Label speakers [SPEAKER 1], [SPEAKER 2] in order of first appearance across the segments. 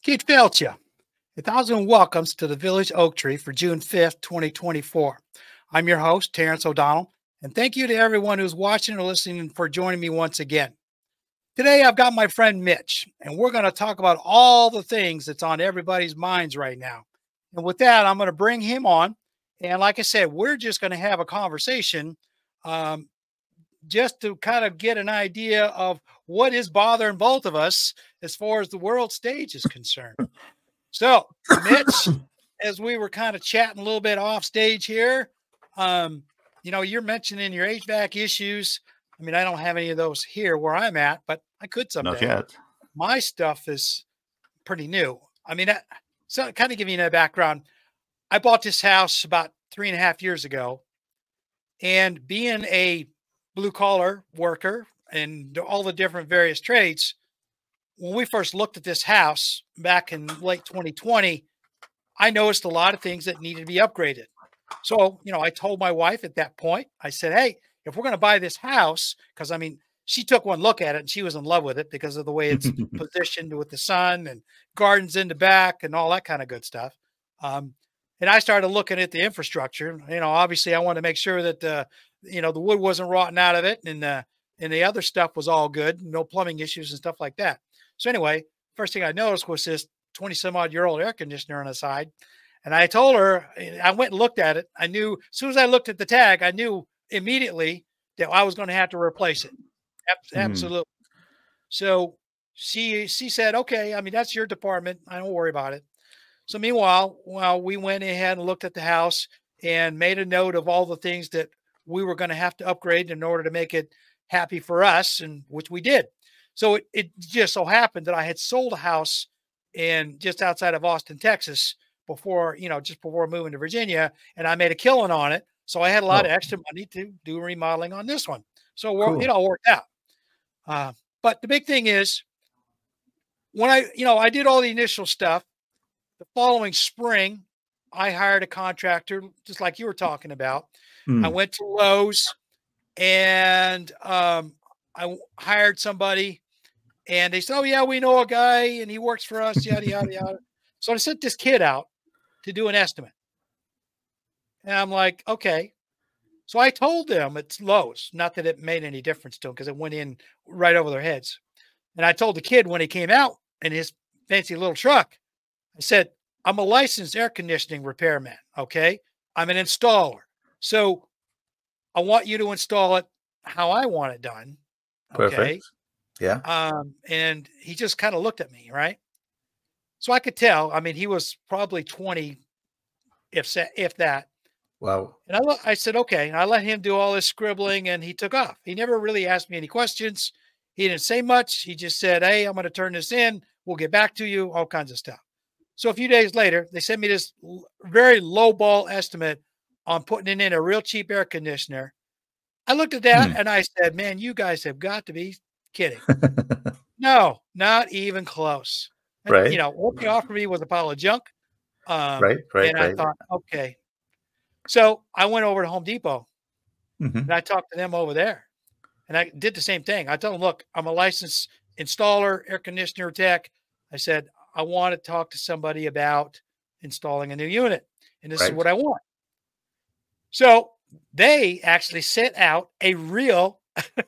[SPEAKER 1] Keith Felcha, 1,000 welcomes to the Village Oak Tree for June 5th, 2024. I'm your host, Terrence O'Donnell, and thank you to everyone who's watching or listening for joining me once again. Today, I've got my friend Mitch, and we're going to talk about all the things that's on everybody's minds right now. And with that, I'm going to bring him on. And like I said, we're just going to have a conversation just to kind of get an idea of what is bothering both of us as far as the world stage is concerned. So, Mitch, as we were kind of chatting a little bit off stage here, you're mentioning your HVAC issues. I mean, I don't have any of those here where I'm at, but I could someday.
[SPEAKER 2] Not yet.
[SPEAKER 1] My stuff is pretty new. I mean, so kind of giving you a background. I bought this house about 3.5 years ago, and being a blue collar worker and all the different various trades, when we first looked at this house back in late 2020, I noticed a lot of things that needed to be upgraded. So, I told my wife at that point, I said, hey, if we're going to buy this house, because I mean, she took one look at it and she was in love with it because of the way it's positioned with the sun and gardens in the back and all that kind of good stuff. And I started looking at the infrastructure. Obviously I wanted to make sure that, the wood wasn't rotting out of it and the other stuff was all good. No plumbing issues and stuff like that. So anyway, first thing I noticed was this 20-some-odd-year-old air conditioner on the side. And I told her, I went and looked at it. I knew as soon as I looked at the tag, I knew immediately that I was going to have to replace it. Absolutely. So she said, okay, I mean, that's your department. I don't worry about it. So meanwhile, we went ahead and looked at the house and made a note of all the things that we were going to have to upgrade in order to make it happy for us, and which we did. So it just so happened that I had sold a house in just outside of Austin, Texas before, just before moving to Virginia, and I made a killing on it. So I had a lot of extra money to do remodeling on this one. So cool. It all worked out. But the big thing is when I did all the initial stuff, the following spring, I hired a contractor, just like you were talking about. I went to Lowe's and I hired somebody, and they said, oh, yeah, we know a guy and he works for us, yada, yada, yada. So I sent this kid out to do an estimate. And I'm like, okay. So I told them it's Lowe's, not that it made any difference to them because it went in right over their heads. And I told the kid when he came out in his fancy little truck, I said, I'm a licensed air conditioning repairman. Okay. I'm an installer. So I want you to install it how I want it done. Okay.
[SPEAKER 2] Perfect. Yeah.
[SPEAKER 1] And he just kind of looked at me, right? So I could tell, I mean, he was probably 20, if that.
[SPEAKER 2] Wow.
[SPEAKER 1] And I said, okay. And I let him do all this scribbling and he took off. He never really asked me any questions. He didn't say much. He just said, hey, I'm going to turn this in. We'll get back to you, all kinds of stuff. So a few days later, they sent me this very low ball estimate on putting in a real cheap air conditioner. I looked at that and I said, man, you guys have got to be kidding. No, not even close. And,
[SPEAKER 2] right.
[SPEAKER 1] What they offered me was a pile of junk.
[SPEAKER 2] Right.
[SPEAKER 1] And I thought, okay. So I went over to Home Depot and I talked to them over there. And I did the same thing. I told them, look, I'm a licensed installer, air conditioner tech. I said, I want to talk to somebody about installing a new unit. And this is what I want. So they actually sent out a real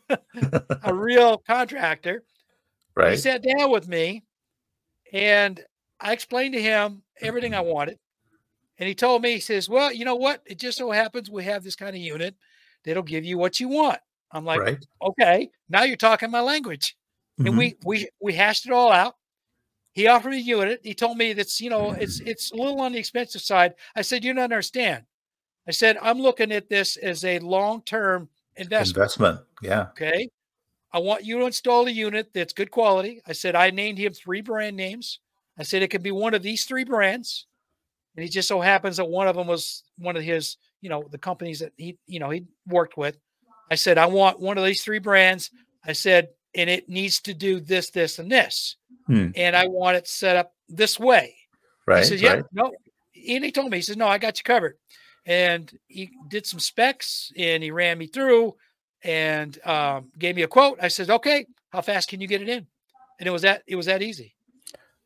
[SPEAKER 1] contractor.
[SPEAKER 2] Right.
[SPEAKER 1] He sat down with me and I explained to him everything I wanted. And he told me, he says, well, you know what? It just so happens we have this kind of unit that'll give you what you want. I'm like, okay, now you're talking my language. And we hashed it all out. He offered me a unit. He told me that's, it's a little on the expensive side. I said, you don't understand. I said, I'm looking at this as a long-term investment.
[SPEAKER 2] Yeah.
[SPEAKER 1] Okay. I want you to install a unit that's good quality. I said, I named him 3 brand names. I said, it could be one of these 3 brands. And he just so happens that one of them was one of his, the companies that he worked with. I said, I want one of these 3 brands. I said, and it needs to do this, this, and this. And I want it set up this way.
[SPEAKER 2] Right.
[SPEAKER 1] He said, yeah, no. And he told me, he says, no, I got you covered. And he did some specs and he ran me through and gave me a quote. I said, okay, how fast can you get it in? And it was that easy.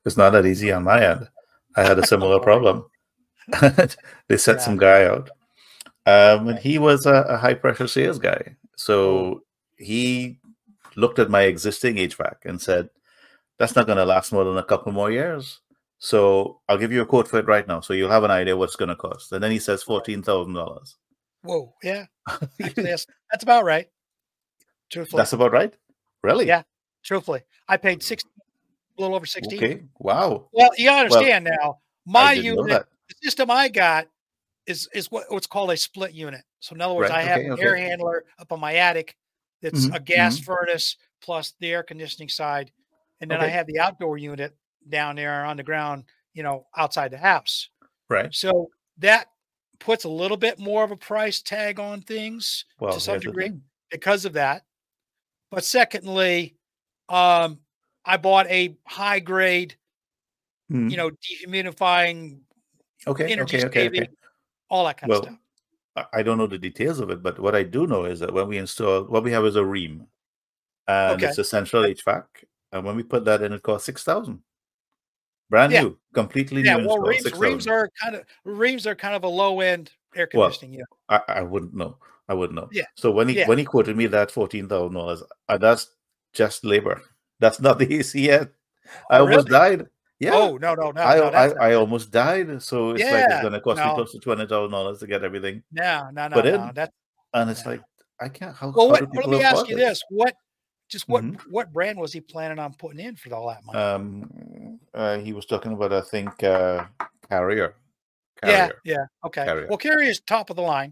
[SPEAKER 2] It's not that easy on my end. I had a similar problem. They set some guy out. And he was a high pressure sales guy. So he looked at my existing HVAC and said, that's not going to last more than a couple more years. So I'll give you a quote for it right now. So you'll have an idea what it's going to cost. And then he says $14,000.
[SPEAKER 1] Whoa. Yeah. Actually, that's about right. Truthfully.
[SPEAKER 2] That's about right? Really?
[SPEAKER 1] Yeah. Truthfully. I paid a little over 16.
[SPEAKER 2] Okay. Wow.
[SPEAKER 1] Well, you understand now, my unit, the system I got is what's called a split unit. So in other words, I have an air handler up on my attic that's a gas furnace plus the air conditioning side. And then I have the outdoor unit down there on the ground, outside the house.
[SPEAKER 2] Right.
[SPEAKER 1] So that puts a little bit more of a price tag on things to some degree because of that. But secondly, I bought a high grade, dehumidifying, energy saving, all that kind of stuff.
[SPEAKER 2] I don't know the details of it, but what I do know is that when we install, what we have is a Rheem, and it's a central HVAC. And when we put that in, it costs $6,000. Brand new, completely new.
[SPEAKER 1] Well, Rheems are kind of a low end air conditioning unit.
[SPEAKER 2] I wouldn't know.
[SPEAKER 1] Yeah.
[SPEAKER 2] So when he quoted me that $14,000, that's just labor. That's not the AC yet. I almost died. Yeah.
[SPEAKER 1] Oh no.
[SPEAKER 2] I almost died. So it's like it's gonna cost me close to $20,000 to get everything.
[SPEAKER 1] No.
[SPEAKER 2] And it's like I can't.
[SPEAKER 1] Let me ask you this: what brand was he planning on putting in for all that money?
[SPEAKER 2] He was talking about, I think, Carrier.
[SPEAKER 1] Yeah. Okay. Carrier. Well, Carrier is top of the line.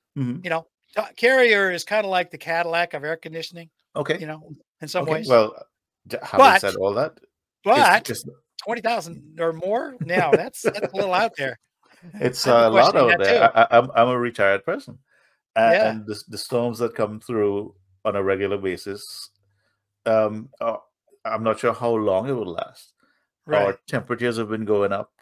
[SPEAKER 1] Carrier is kind of like the Cadillac of air conditioning.
[SPEAKER 2] Okay.
[SPEAKER 1] In some ways.
[SPEAKER 2] Well, having said all that,
[SPEAKER 1] but 20,000 or more. Now that's a little out there.
[SPEAKER 2] It's a lot out there. I'm a retired person, and the storms that come through on a regular basis, I'm not sure how long it will last.
[SPEAKER 1] Right.
[SPEAKER 2] Our temperatures have been going up.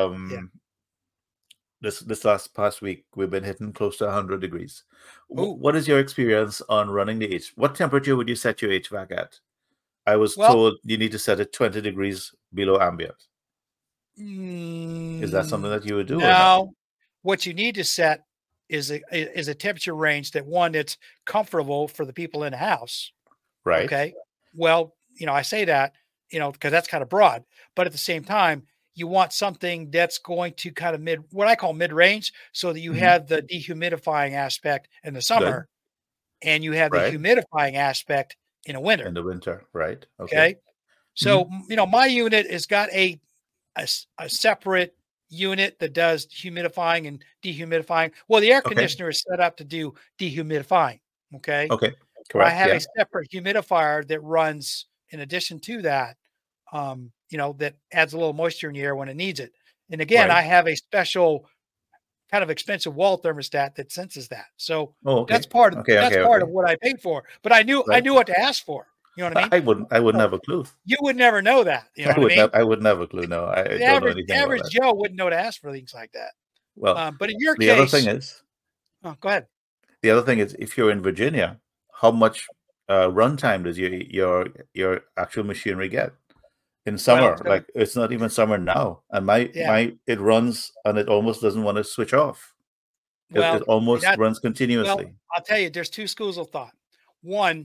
[SPEAKER 2] This past week, we've been hitting close to 100 degrees. What is your experience on running the What temperature would you set your HVAC at? I was told you need to set it 20 degrees below ambient. Is that something that you would do?
[SPEAKER 1] No. What you need to set is a temperature range that's comfortable for the people in the house.
[SPEAKER 2] Right.
[SPEAKER 1] Okay. Well, I say that, because that's kind of broad, but at the same time, you want something that's going to kind of what I call mid-range, so that you have the dehumidifying aspect in the summer and you have the humidifying aspect in the winter.
[SPEAKER 2] In the winter, right.
[SPEAKER 1] Okay. So, my unit has got a separate unit that does humidifying and dehumidifying. Well, the air conditioner is set up to do dehumidifying. Okay.
[SPEAKER 2] Okay. Correct.
[SPEAKER 1] I have a separate humidifier that runs in addition to that, that adds a little moisture in the air when it needs it. And again, I have a special kind of expensive wall thermostat that senses that. So that's part of of what I paid for. But I knew what to ask for. You know what I mean?
[SPEAKER 2] I wouldn't have a clue.
[SPEAKER 1] You would never know that. You know what I mean?
[SPEAKER 2] I wouldn't have a clue. No,
[SPEAKER 1] the average Joe wouldn't know to ask for things like that.
[SPEAKER 2] Well,
[SPEAKER 1] but in your case,
[SPEAKER 2] the other thing is,
[SPEAKER 1] go ahead.
[SPEAKER 2] The other thing is, if you're in Virginia, how much runtime does your actual machinery get? In summer, it's not even summer now, and it runs and it almost doesn't want to switch off. It almost runs continuously.
[SPEAKER 1] Well, I'll tell you, there's two schools of thought. One,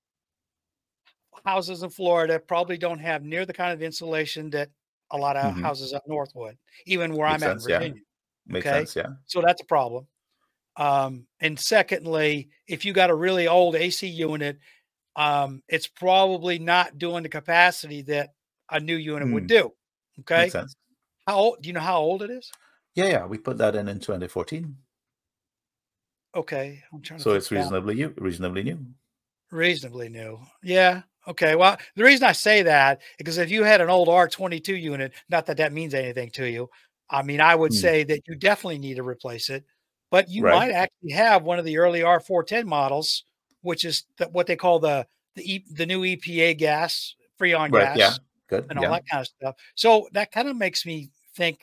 [SPEAKER 1] houses in Florida probably don't have near the kind of insulation that a lot of houses up north would, even where I'm at in Virginia.
[SPEAKER 2] Makes sense, yeah.
[SPEAKER 1] So that's a problem. And secondly, if you got a really old AC unit, it's probably not doing the capacity that a new unit would do. Okay.
[SPEAKER 2] Makes sense.
[SPEAKER 1] How old? Do you know how old it is?
[SPEAKER 2] Yeah. We put that in 2014.
[SPEAKER 1] Okay. I'm trying to.
[SPEAKER 2] So it's reasonably new. Reasonably new.
[SPEAKER 1] Yeah. Okay. Well, the reason I say that is because if you had an old R22 unit, not that that means anything to you. I mean, I would say that you definitely need to replace it, but you might actually have one of the early R410 models, which is what they call the new EPA gas, Freon gas.
[SPEAKER 2] Yeah. Good.
[SPEAKER 1] And all that kind of stuff. So that kind of makes me think,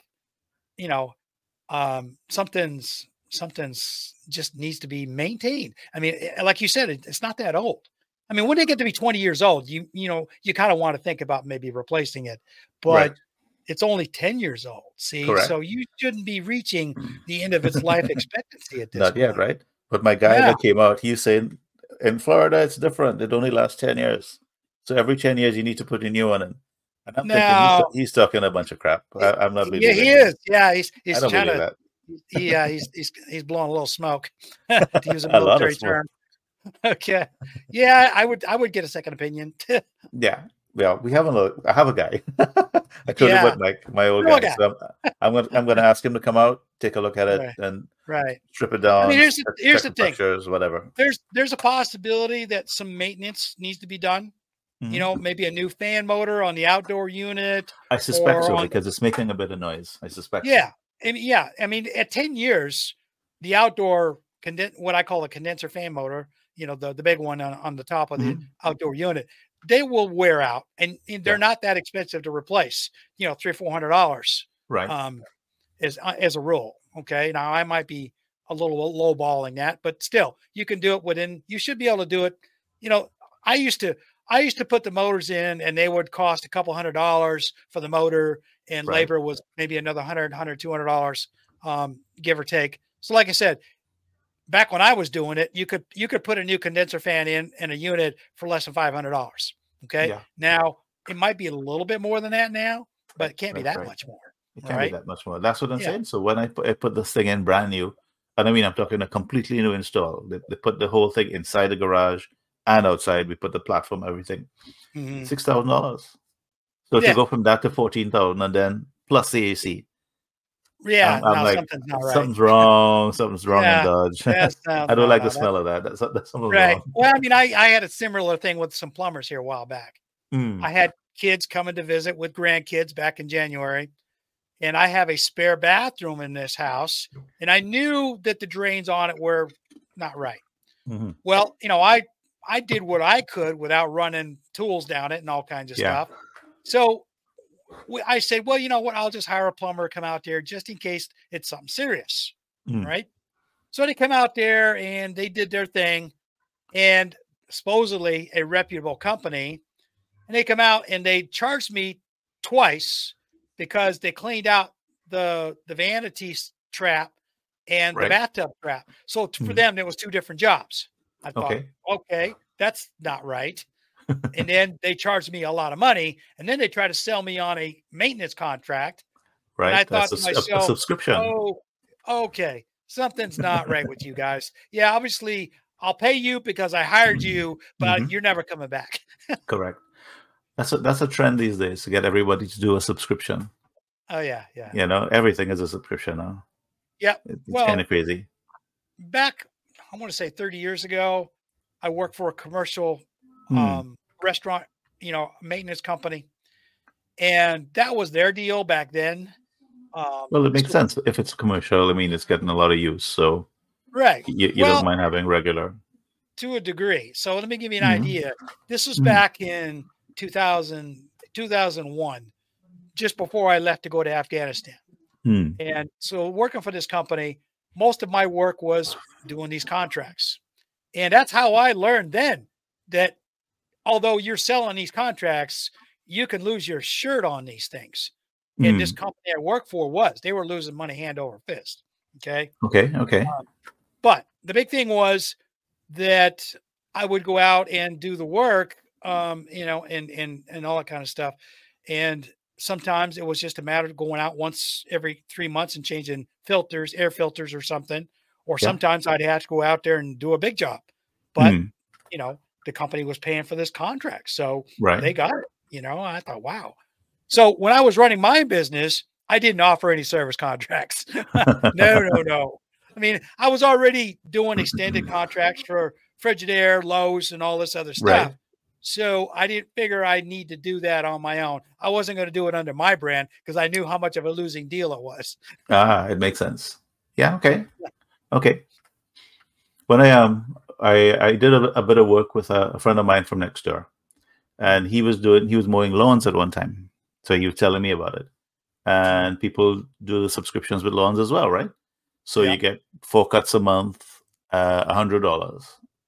[SPEAKER 1] something's just needs to be maintained. I mean, like you said, it's not that old. I mean, when they get to be 20 years old, you kind of want to think about maybe replacing it. But it's only 10 years old. See,
[SPEAKER 2] Correct.
[SPEAKER 1] so you shouldn't be reaching the end of its life expectancy at this
[SPEAKER 2] Not yet,
[SPEAKER 1] point.
[SPEAKER 2] right? But my guy
[SPEAKER 1] Yeah.
[SPEAKER 2] that came out, he's saying in Florida it's different. It only lasts 10 years. So every 10 years you need to put a new one in. And I'm thinking
[SPEAKER 1] Now,
[SPEAKER 2] he's talking a bunch of crap. I'm not
[SPEAKER 1] yeah,
[SPEAKER 2] believing
[SPEAKER 1] he
[SPEAKER 2] him.
[SPEAKER 1] is. Yeah,
[SPEAKER 2] I
[SPEAKER 1] he's
[SPEAKER 2] don't
[SPEAKER 1] trying
[SPEAKER 2] believe
[SPEAKER 1] to.
[SPEAKER 2] that.
[SPEAKER 1] Yeah, he's blowing a little smoke to use a
[SPEAKER 2] A lot of
[SPEAKER 1] military
[SPEAKER 2] smoke.
[SPEAKER 1] term. Okay. Yeah, I would get a second opinion.
[SPEAKER 2] Yeah. Well, I have a guy. I told you
[SPEAKER 1] Yeah.
[SPEAKER 2] about my old
[SPEAKER 1] Real
[SPEAKER 2] guy.
[SPEAKER 1] guy.
[SPEAKER 2] So I'm gonna ask him to come out, take a look at it,
[SPEAKER 1] Right.
[SPEAKER 2] and
[SPEAKER 1] Right.
[SPEAKER 2] strip it
[SPEAKER 1] I mean,
[SPEAKER 2] down,
[SPEAKER 1] here's
[SPEAKER 2] check
[SPEAKER 1] the
[SPEAKER 2] the
[SPEAKER 1] thing.
[SPEAKER 2] pressures, whatever.
[SPEAKER 1] There's a possibility that some maintenance needs to be done. You know, maybe a new fan motor on the outdoor unit.
[SPEAKER 2] I suspect
[SPEAKER 1] or
[SPEAKER 2] so
[SPEAKER 1] on
[SPEAKER 2] because it's making a bit of noise. I suspect.
[SPEAKER 1] Yeah. Yeah. I mean, at 10 years, the outdoor what I call a condenser fan motor, you know, the big one on the top of the outdoor unit, they will wear out, and they're not that expensive to replace. You know, $300-400,
[SPEAKER 2] right?
[SPEAKER 1] As a rule. Okay, now I might be a little lowballing that, but still, you can do it within. You should be able to do it. You know, I used to put the motors in, and they would cost a couple $100 for the motor, and
[SPEAKER 2] Right.
[SPEAKER 1] labor was maybe another $200, give or take. So, like I said, back when I was doing it, you could put a new condenser fan in a unit for less than $500. Okay.
[SPEAKER 2] Yeah.
[SPEAKER 1] Now it might be a little bit more than that now, but it can't be that
[SPEAKER 2] right.
[SPEAKER 1] much more.
[SPEAKER 2] It can't be that much more. That's what I'm
[SPEAKER 1] Yeah.
[SPEAKER 2] saying. So when I put this thing in brand new, and I mean I'm talking a completely new install. They put the whole thing inside the garage and outside. We put the platform, everything. $6,000. So to go from that to 14,000, and then plus the AC.
[SPEAKER 1] Yeah,
[SPEAKER 2] I'm like,
[SPEAKER 1] something's not right.
[SPEAKER 2] Something's wrong in Dodge. I don't like the smell of that. That's something
[SPEAKER 1] right.
[SPEAKER 2] wrong.
[SPEAKER 1] Well, I mean, I had a similar thing with some plumbers here a while back. I had kids coming to visit with grandkids back in January, and I have a spare bathroom in this house, and I knew that the drains on it were not right. Well, you know, I did what I could without running tools down it and all kinds of stuff. So I said, well, you know what? I'll just hire a plumber to come out there just in case it's something serious. Right. So they come out there and they did their thing, and supposedly a reputable company, and they come out and they charged me twice because they cleaned out the vanity trap and the bathtub trap. So for them, it was two different jobs. I thought, okay, that's not right. And then they charged me a lot of money, and then they tried to sell me on a maintenance contract.
[SPEAKER 2] Right.
[SPEAKER 1] And I thought to myself,
[SPEAKER 2] a subscription.
[SPEAKER 1] oh, okay, something's not right with you guys. Yeah, obviously I'll pay you because I hired you, but you're never coming back.
[SPEAKER 2] Correct. That's a trend these days to get everybody to do a subscription.
[SPEAKER 1] Oh yeah.
[SPEAKER 2] You know, everything is a subscription now.
[SPEAKER 1] Yeah.
[SPEAKER 2] It's kind of crazy.
[SPEAKER 1] Back, I want to say 30 years ago, I worked for a commercial restaurant, you know, maintenance company, and that was their deal back then.
[SPEAKER 2] Well, it makes sense if it's commercial. I mean, it's getting a lot of use, so you don't mind having regular.
[SPEAKER 1] To a degree. So let me give you an idea. This was back in 2001, just before I left to go to Afghanistan. And so working for this company, most of my work was doing these contracts. And that's how I learned then that although you're selling these contracts, you can lose your shirt on these things. And this company I worked for they were losing money hand over fist. Okay. But the big thing was that I would go out and do the work, you know, and all that kind of stuff. And sometimes it was just a matter of going out once every 3 months and changing filters, air filters or something. Or sometimes I'd have to go out there and do a big job. But, you know, the company was paying for this contract. So they got it. You know, I thought, wow. So when I was running my business, I didn't offer any service contracts. No. I mean, I was already doing extended contracts for Frigidaire, Lowe's, and all this other stuff.
[SPEAKER 2] Right.
[SPEAKER 1] So I didn't figure I need to do that on my own. I wasn't going to do it under my brand because I knew how much of a losing deal it was.
[SPEAKER 2] It makes sense. Yeah. Okay. When I did a bit of work with a friend of mine from next door, and he was mowing lawns at one time. So he was telling me about it. And people do the subscriptions with lawns as well, right? So you get 4 cuts a month, $100,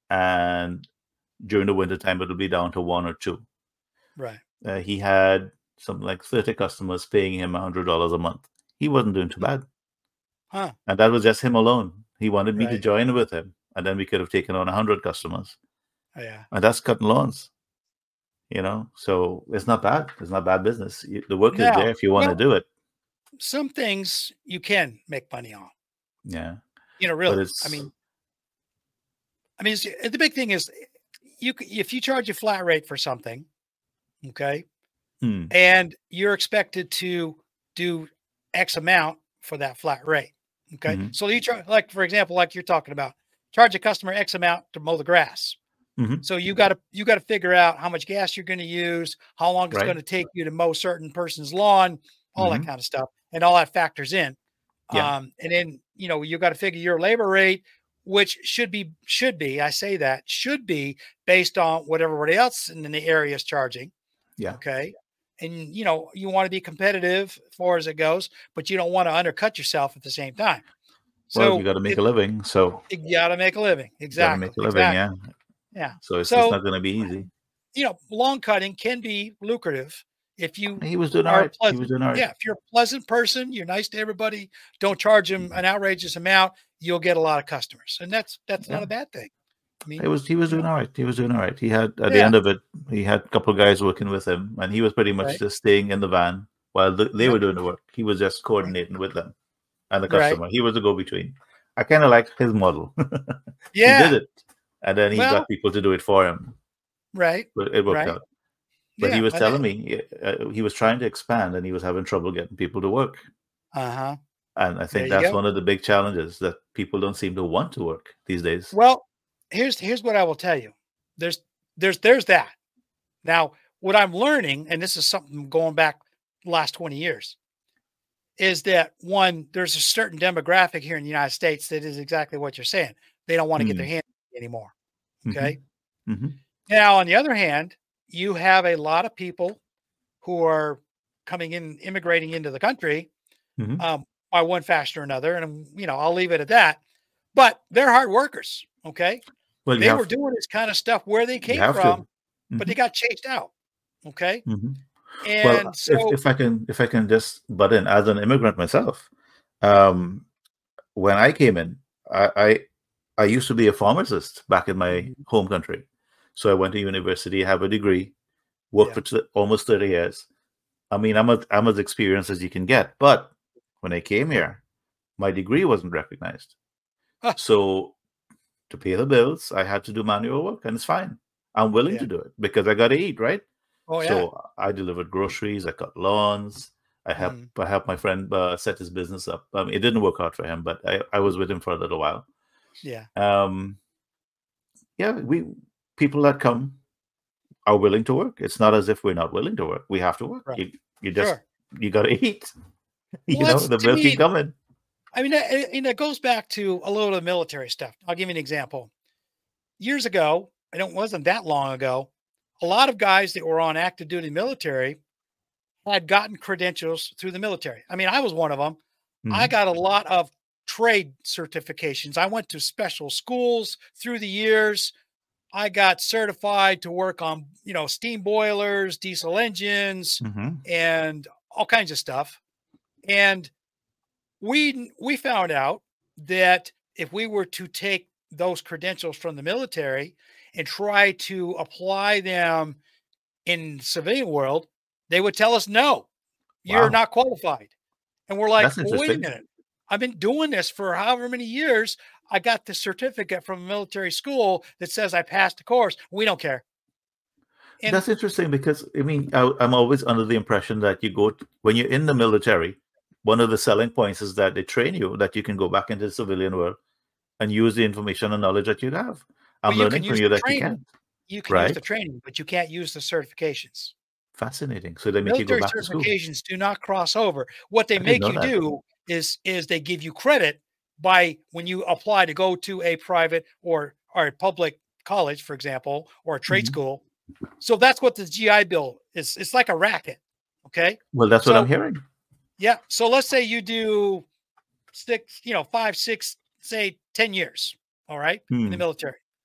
[SPEAKER 2] and during the winter time it'll be down to 1 or 2.
[SPEAKER 1] Right.
[SPEAKER 2] He had something like 30 customers paying him $100 a month. He wasn't doing too bad.
[SPEAKER 1] Huh.
[SPEAKER 2] And that was just him alone. He wanted me to
[SPEAKER 1] Right.
[SPEAKER 2] join with him, and then we could have taken on 100 customers.
[SPEAKER 1] Yeah.
[SPEAKER 2] And that's cutting lawns, So it's not bad. It's not bad business. The work is there if you want to do it.
[SPEAKER 1] Some things you can make money on.
[SPEAKER 2] Yeah.
[SPEAKER 1] Really. I mean, the big thing is if you charge a flat rate for something, okay, and you're expected to do X amount for that flat rate. Okay. So you charge, like, for example, like you're talking about, charge a customer X amount to mow the grass. So you got to figure out how much gas you're going to use, how long it's going to take you to mow certain person's lawn, all that kind of stuff. And all that factors in.
[SPEAKER 2] Yeah.
[SPEAKER 1] And then, you got to figure your labor rate, which should be based on what everybody else in the area is charging.
[SPEAKER 2] Yeah.
[SPEAKER 1] Okay. And, you want to be competitive as far as it goes, but you don't want to undercut yourself at the same time.
[SPEAKER 2] So you got to make a living. So
[SPEAKER 1] you got to make a living. Exactly.
[SPEAKER 2] Make a living. Yeah.
[SPEAKER 1] Yeah.
[SPEAKER 2] So it's not going to be easy.
[SPEAKER 1] Lawn cutting can be lucrative if you
[SPEAKER 2] He was doing all right. He was doing all right.
[SPEAKER 1] Yeah. If you're a pleasant person, you're nice to everybody, don't charge them an outrageous amount, you'll get a lot of customers. And that's not a bad thing. I mean,
[SPEAKER 2] he was doing all right. He was doing all right. He had, at the end of it, he had a couple of guys working with him, and he was pretty much just staying in the van while they were doing the work. He was just coordinating with them and the customer. He was the go-between. I kind of liked his model. He did it, and then he got people to do it for him.
[SPEAKER 1] Right.
[SPEAKER 2] But it worked out. But he was telling me he was trying to expand, and he was having trouble getting people to work.
[SPEAKER 1] And
[SPEAKER 2] I think that's one of the big challenges, that people don't seem to want to work these days.
[SPEAKER 1] Well, here's what I will tell you. There's that. Now, what I'm learning, and this is something going back the last 20 years, is that there's a certain demographic here in the United States that is exactly what you're saying. They don't want to get their hands anymore. Okay. Now, on the other hand, you have a lot of people who are immigrating into the country by one fashion or another. And, I'll leave it at that. But they're hard workers. Okay.
[SPEAKER 2] Well,
[SPEAKER 1] they were doing this kind of stuff where they came from, but they got chased out. Okay. And so
[SPEAKER 2] if I can just butt in as an immigrant myself, when I came in, I used to be a pharmacist back in my home country. So I went to university, have a degree, worked for almost 30 years. I mean, I'm as experienced as you can get. But when I came here, my degree wasn't recognized. So to pay the bills, I had to do manual work, and it's fine. I'm willing to do it because I got to eat, right? So I delivered groceries, I cut lawns, I helped my friend set his business up. It didn't work out for him, but I was with him for a little while. People that come are willing to work. It's not as if we're not willing to work. We have to work. Right. You got to eat. The bill keep coming.
[SPEAKER 1] I mean, it goes back to a little of the military stuff. I'll give you an example. Years ago, it wasn't that long ago, a lot of guys that were on active duty military had gotten credentials through the military. I mean, I was one of them. I got a lot of trade certifications. I went to special schools through the years. I got certified to work on, steam boilers, diesel engines, and all kinds of stuff. And we found out that if we were to take those credentials from the military and try to apply them in civilian world, they would tell us, no, you're not qualified. And we're like, well, wait a minute. I've been doing this for however many years. I got the certificate from a military school that says I passed the course. We don't care.
[SPEAKER 2] And that's interesting because, I mean, I'm always under the impression that when you're in the military, one of the selling points is that they train you, that you can go back into the civilian world and use the information and knowledge that you have. I'm learning from you that you can.
[SPEAKER 1] You can use the training, but you can't use the certifications.
[SPEAKER 2] Fascinating. So they make you go back to school.
[SPEAKER 1] Military certifications do not cross over. What they make you do is they give you credit by when you apply to go to a private or a public college, for example, or a trade school. So that's what the GI Bill is. It's like a racket. Okay.
[SPEAKER 2] Well, that's what I'm hearing.
[SPEAKER 1] Yeah. So let's say you do 5, 6, say 10 years. All right. In the military.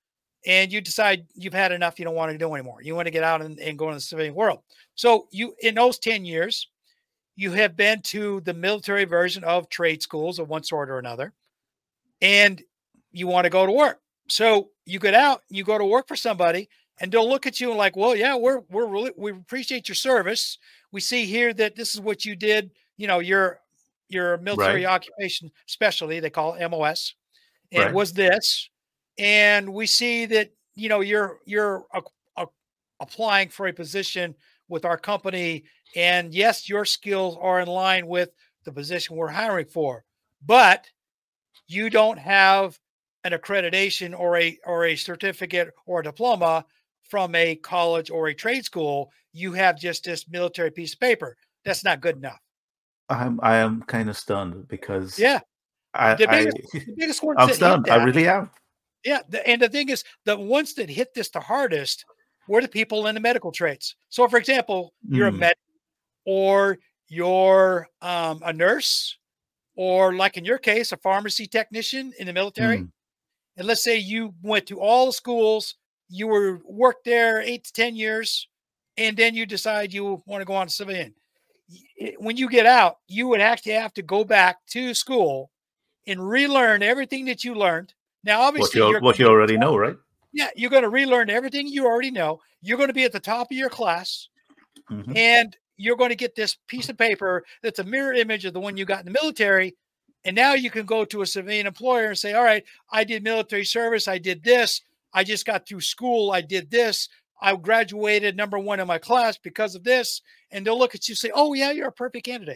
[SPEAKER 1] and you decide you've had enough, you don't want to do anymore. You want to get out and go in the civilian world. So you, in those 10 years, you have been to the military version of trade schools of one sort or another, and you want to go to work. So you get out, you go to work for somebody, and they'll look at you and like, well, yeah, we appreciate your service. We see here that this is what you did. You know, your military occupation specialty, they call it MOS, and it was this. And we see that, you know, you're applying for a position with our company. And yes, your skills are in line with the position we're hiring for, but you don't have an accreditation or a certificate or a diploma from a college or a trade school. You have just this military piece of paper. That's not good enough.
[SPEAKER 2] I am kind of stunned because
[SPEAKER 1] the biggest ones
[SPEAKER 2] I'm stunned. I really am.
[SPEAKER 1] Yeah, and the thing is, the ones that hit this the hardest were the people in the medical trades. So, for example, you're a med, or you're a nurse, or like in your case, a pharmacy technician in the military. And let's say you went to all the schools, you worked there 8 to 10 years, and then you decide you want to go on to civilian. When you get out, you would actually have to go back to school and relearn everything that you learned. Now, obviously,
[SPEAKER 2] what you already know, right?
[SPEAKER 1] Yeah, you're going to relearn everything you already know. You're going to be at the top of your class, and you're going to get this piece of paper that's a mirror image of the one you got in the military. And now you can go to a civilian employer and say, all right, I did military service. I did this. I just got through school. I did this. I graduated #1 in my class because of this. And they'll look at you and say, oh, yeah, you're a perfect candidate.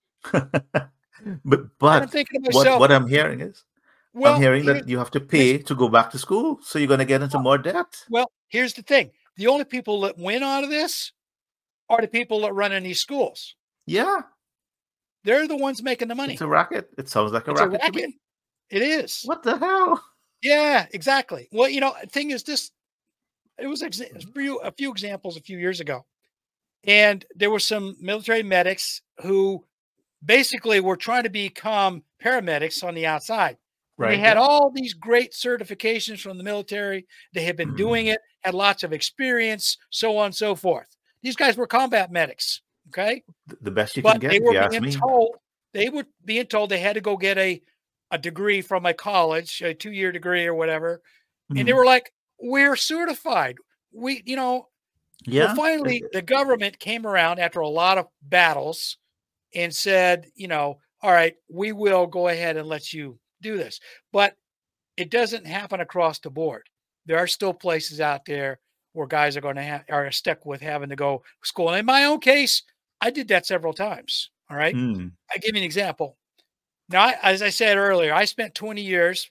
[SPEAKER 2] but
[SPEAKER 1] I'm thinking to myself,
[SPEAKER 2] what I'm hearing is, I'm hearing that you have to pay to go back to school. So you're going to get into more debt.
[SPEAKER 1] Well, here's the thing. The only people that win out of this are the people that run in these schools.
[SPEAKER 2] Yeah.
[SPEAKER 1] They're the ones making the money.
[SPEAKER 2] It's a racket. It sounds like a racket to me.
[SPEAKER 1] It is.
[SPEAKER 2] What the hell?
[SPEAKER 1] Yeah, exactly. Well, you know, the thing is this, it was a few examples a few years ago. And there were some military medics who basically were trying to become paramedics on the outside. They had all these great certifications from the military. They had been doing it, had lots of experience, so on and so forth. These guys were combat medics. Okay.
[SPEAKER 2] The best you can get, if you ask me.
[SPEAKER 1] They were being told they had to go get a degree from a college, a 2-year degree or whatever. And they were like, we're certified. Well, finally the government came around after a lot of battles and said, all right, we will go ahead and let you do this. But it doesn't happen across the board. There are still places out there where guys are stuck with having to go to school. And in my own case, I did that several times. All right. I give you an example. Now, as I said earlier, I spent 20 years,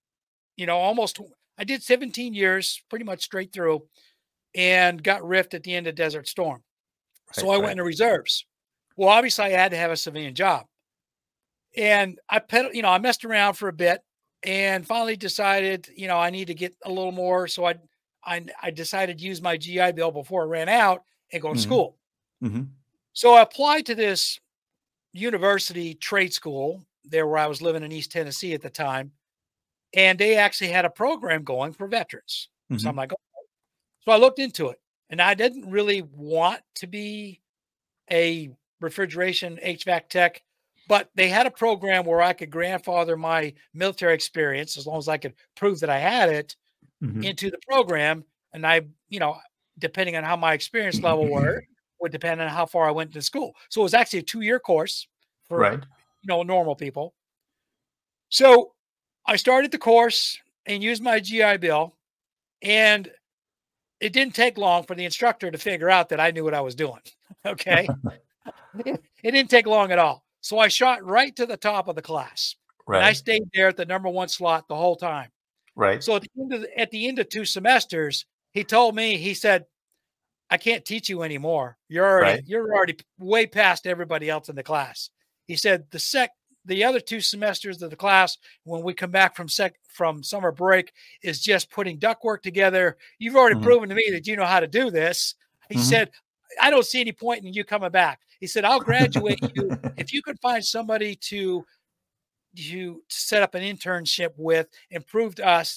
[SPEAKER 1] I did 17 years pretty much straight through, and got riffed at the end of Desert Storm. So I went into reserves. Well, obviously I had to have a civilian job, and I messed around for a bit and finally decided, I need to get a little more. So I decided to use my GI Bill before it ran out and go to school. So I applied to this university trade school there where I was living in East Tennessee at the time. And they actually had a program going for veterans. So I'm like, okay. So I looked into it, and I didn't really want to be a refrigeration HVAC tech, but they had a program where I could grandfather my military experience, as long as I could prove that I had it, into the program. And I, depending on how my experience level would depend on how far I went to school. So it was actually a 2-year course for, normal people. So I started the course and used my GI Bill, and it didn't take long for the instructor to figure out that I knew what I was doing. Okay. It didn't take long at all. So I shot right to the top of the class. And I stayed there at the #1 slot the whole time. So at the end of 2 semesters, he told me, he said, I can't teach you anymore. You're already way past everybody else in the class. He said, the other 2 semesters of the class, when we come back from summer break, is just putting ductwork together. You've already proven to me that you know how to do this. He said, I don't see any point in you coming back. He said, I'll graduate you if you could find somebody to set up an internship with and prove to us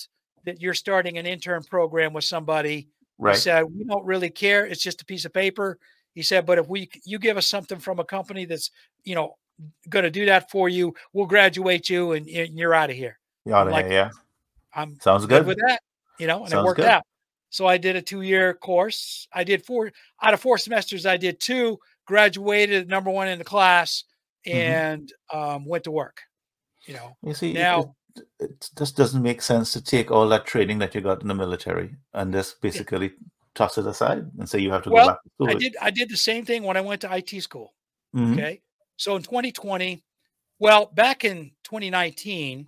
[SPEAKER 1] that you're starting an intern program with somebody. He
[SPEAKER 2] Right.
[SPEAKER 1] said, we don't really care. It's just a piece of paper. He said, but if you give us something from a company that's, going to do that for you, we'll graduate you and you're out of here.
[SPEAKER 2] Yeah.
[SPEAKER 1] I'm like,
[SPEAKER 2] Yeah.
[SPEAKER 1] I'm
[SPEAKER 2] Sounds
[SPEAKER 1] good
[SPEAKER 2] good.
[SPEAKER 1] with that, and it
[SPEAKER 2] Sounds
[SPEAKER 1] worked
[SPEAKER 2] good.
[SPEAKER 1] out. So I did a 2-year course. I did 4 out of 4 semesters. I did 2, graduated #1 in the class, and went to work.
[SPEAKER 2] You see,
[SPEAKER 1] Now,
[SPEAKER 2] it just doesn't make sense to take all that training that you got in the military and just basically toss it aside and say you have to go back to school.
[SPEAKER 1] I did the same thing when I went to IT school.
[SPEAKER 2] Mhm.
[SPEAKER 1] Okay. So in 2020, back in 2019,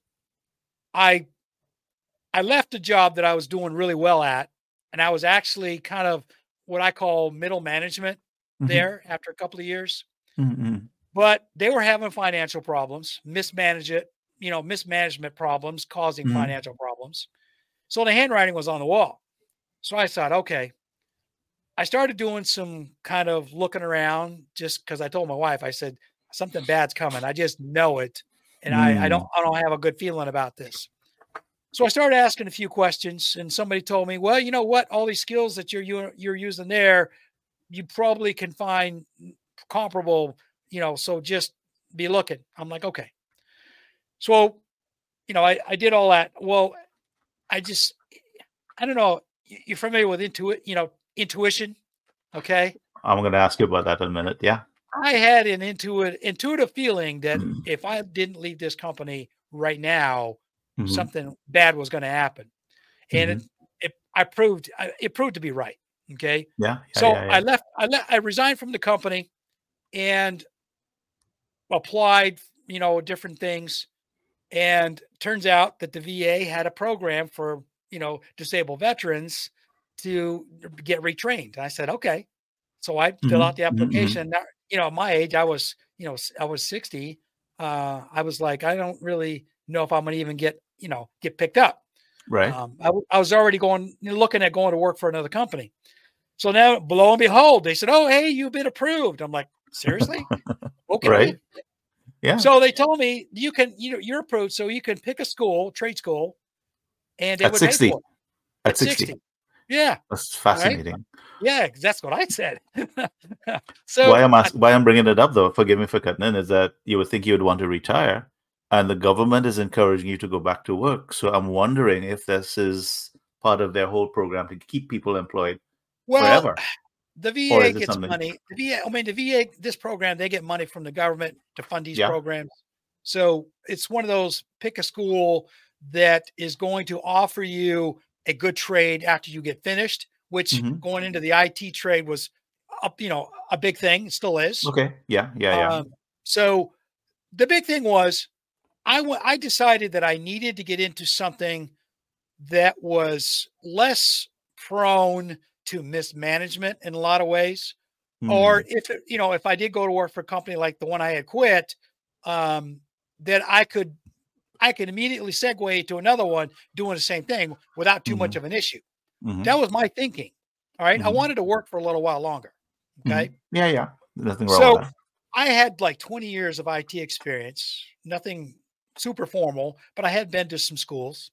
[SPEAKER 1] I left a job that I was doing really well at, and I was actually kind of what I call middle management
[SPEAKER 2] Mhm.
[SPEAKER 1] there after a couple of years.
[SPEAKER 2] Mhm.
[SPEAKER 1] But they were having financial problems, mismanagement problems causing
[SPEAKER 2] Mhm.
[SPEAKER 1] financial problems. So the handwriting was on the wall. So I thought, okay. I started doing some kind of looking around just because I told my wife, I said, something bad's coming. I just know it. And I don't have a good feeling about this. So I started asking a few questions, and somebody told me, well, you know what? All these skills that you're using there, you probably can find comparable, so just be looking. I'm like, okay. So, I did all that. Well, I don't know. You're familiar with intuition. Okay.
[SPEAKER 2] I'm going to ask you about that in a minute. Yeah.
[SPEAKER 1] I had an intuitive feeling that if I didn't leave this company right now, something bad was going to happen. And it proved to be right. Okay.
[SPEAKER 2] Yeah.
[SPEAKER 1] So
[SPEAKER 2] Yeah.
[SPEAKER 1] I resigned from the company and applied, different things. And turns out that the VA had a program for, disabled veterans to get retrained. I said, okay. So I fill out the application. Now, at my age, I was 60. I was like, I don't really know if I'm going to even get picked up.
[SPEAKER 2] Right.
[SPEAKER 1] I was already looking at going to work for another company. So now, lo and behold, they said, "Oh, hey, you've been approved." I'm like, seriously? Okay.
[SPEAKER 2] Right. Yeah.
[SPEAKER 1] So they told me you're approved, so you can pick a school, trade school, and they
[SPEAKER 2] At
[SPEAKER 1] would
[SPEAKER 2] 60.
[SPEAKER 1] pay for it.
[SPEAKER 2] At 60.
[SPEAKER 1] Yeah.
[SPEAKER 2] That's fascinating.
[SPEAKER 1] Right? Yeah, that's what I said. So
[SPEAKER 2] why I'm bringing it up, though, forgive me for cutting in, is that you would think you would want to retire, and the government is encouraging you to go back to work. So I'm wondering if this is part of their whole program to keep people employed forever.
[SPEAKER 1] The
[SPEAKER 2] Or
[SPEAKER 1] VA
[SPEAKER 2] is it
[SPEAKER 1] gets
[SPEAKER 2] something?
[SPEAKER 1] money. The VA, this program, they get money from the government to fund these
[SPEAKER 2] Yeah.
[SPEAKER 1] programs. So it's one of those pick a school that is going to offer you a good trade after you get finished, which going into the IT trade was up, a big thing. It still is.
[SPEAKER 2] Okay. Yeah.
[SPEAKER 1] So the big thing was I decided that I needed to get into something that was less prone to mismanagement in a lot of ways. Or if I did go to work for a company like the one I had quit, that I could immediately segue to another one doing the same thing without too much of an issue. That was my thinking. All right. I wanted to work for a little while longer. Okay.
[SPEAKER 2] Yeah. Nothing wrong with that.
[SPEAKER 1] I had like 20 years of IT experience, nothing super formal, but I had been to some schools.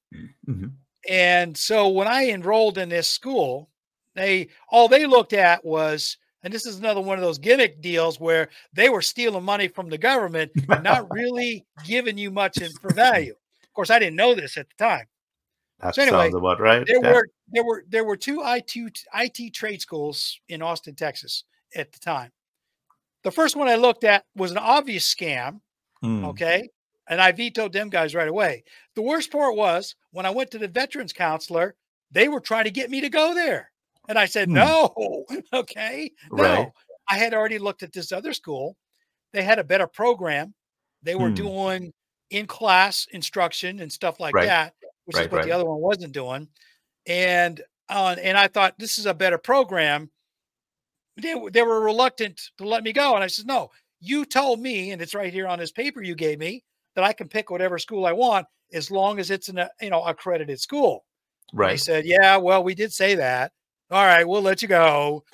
[SPEAKER 1] And so when I enrolled in this school, all they looked at was, and this is another one of those gimmick deals where they were stealing money from the government and not really giving you much for value. Of course, I didn't know this at the time.
[SPEAKER 2] That
[SPEAKER 1] So anyway,
[SPEAKER 2] sounds about right.
[SPEAKER 1] There were 2 IT trade schools in Austin, Texas at the time. The first one I looked at was an obvious scam. Okay. And I vetoed them guys right away. The worst part was when I went to the veterans counselor, they were trying to get me to go there. And I said, no, okay, no.
[SPEAKER 2] Right.
[SPEAKER 1] I had already looked at this other school. They had a better program. They were doing in-class instruction and stuff like that, which is what the other one wasn't doing. And I thought, this is a better program. They were reluctant to let me go. And I said, no, you told me, and it's right here on this paper you gave me, that I can pick whatever school I want as long as it's an accredited school.
[SPEAKER 2] Right.
[SPEAKER 1] And he said, yeah, well, we did say that. All right, we'll let you go.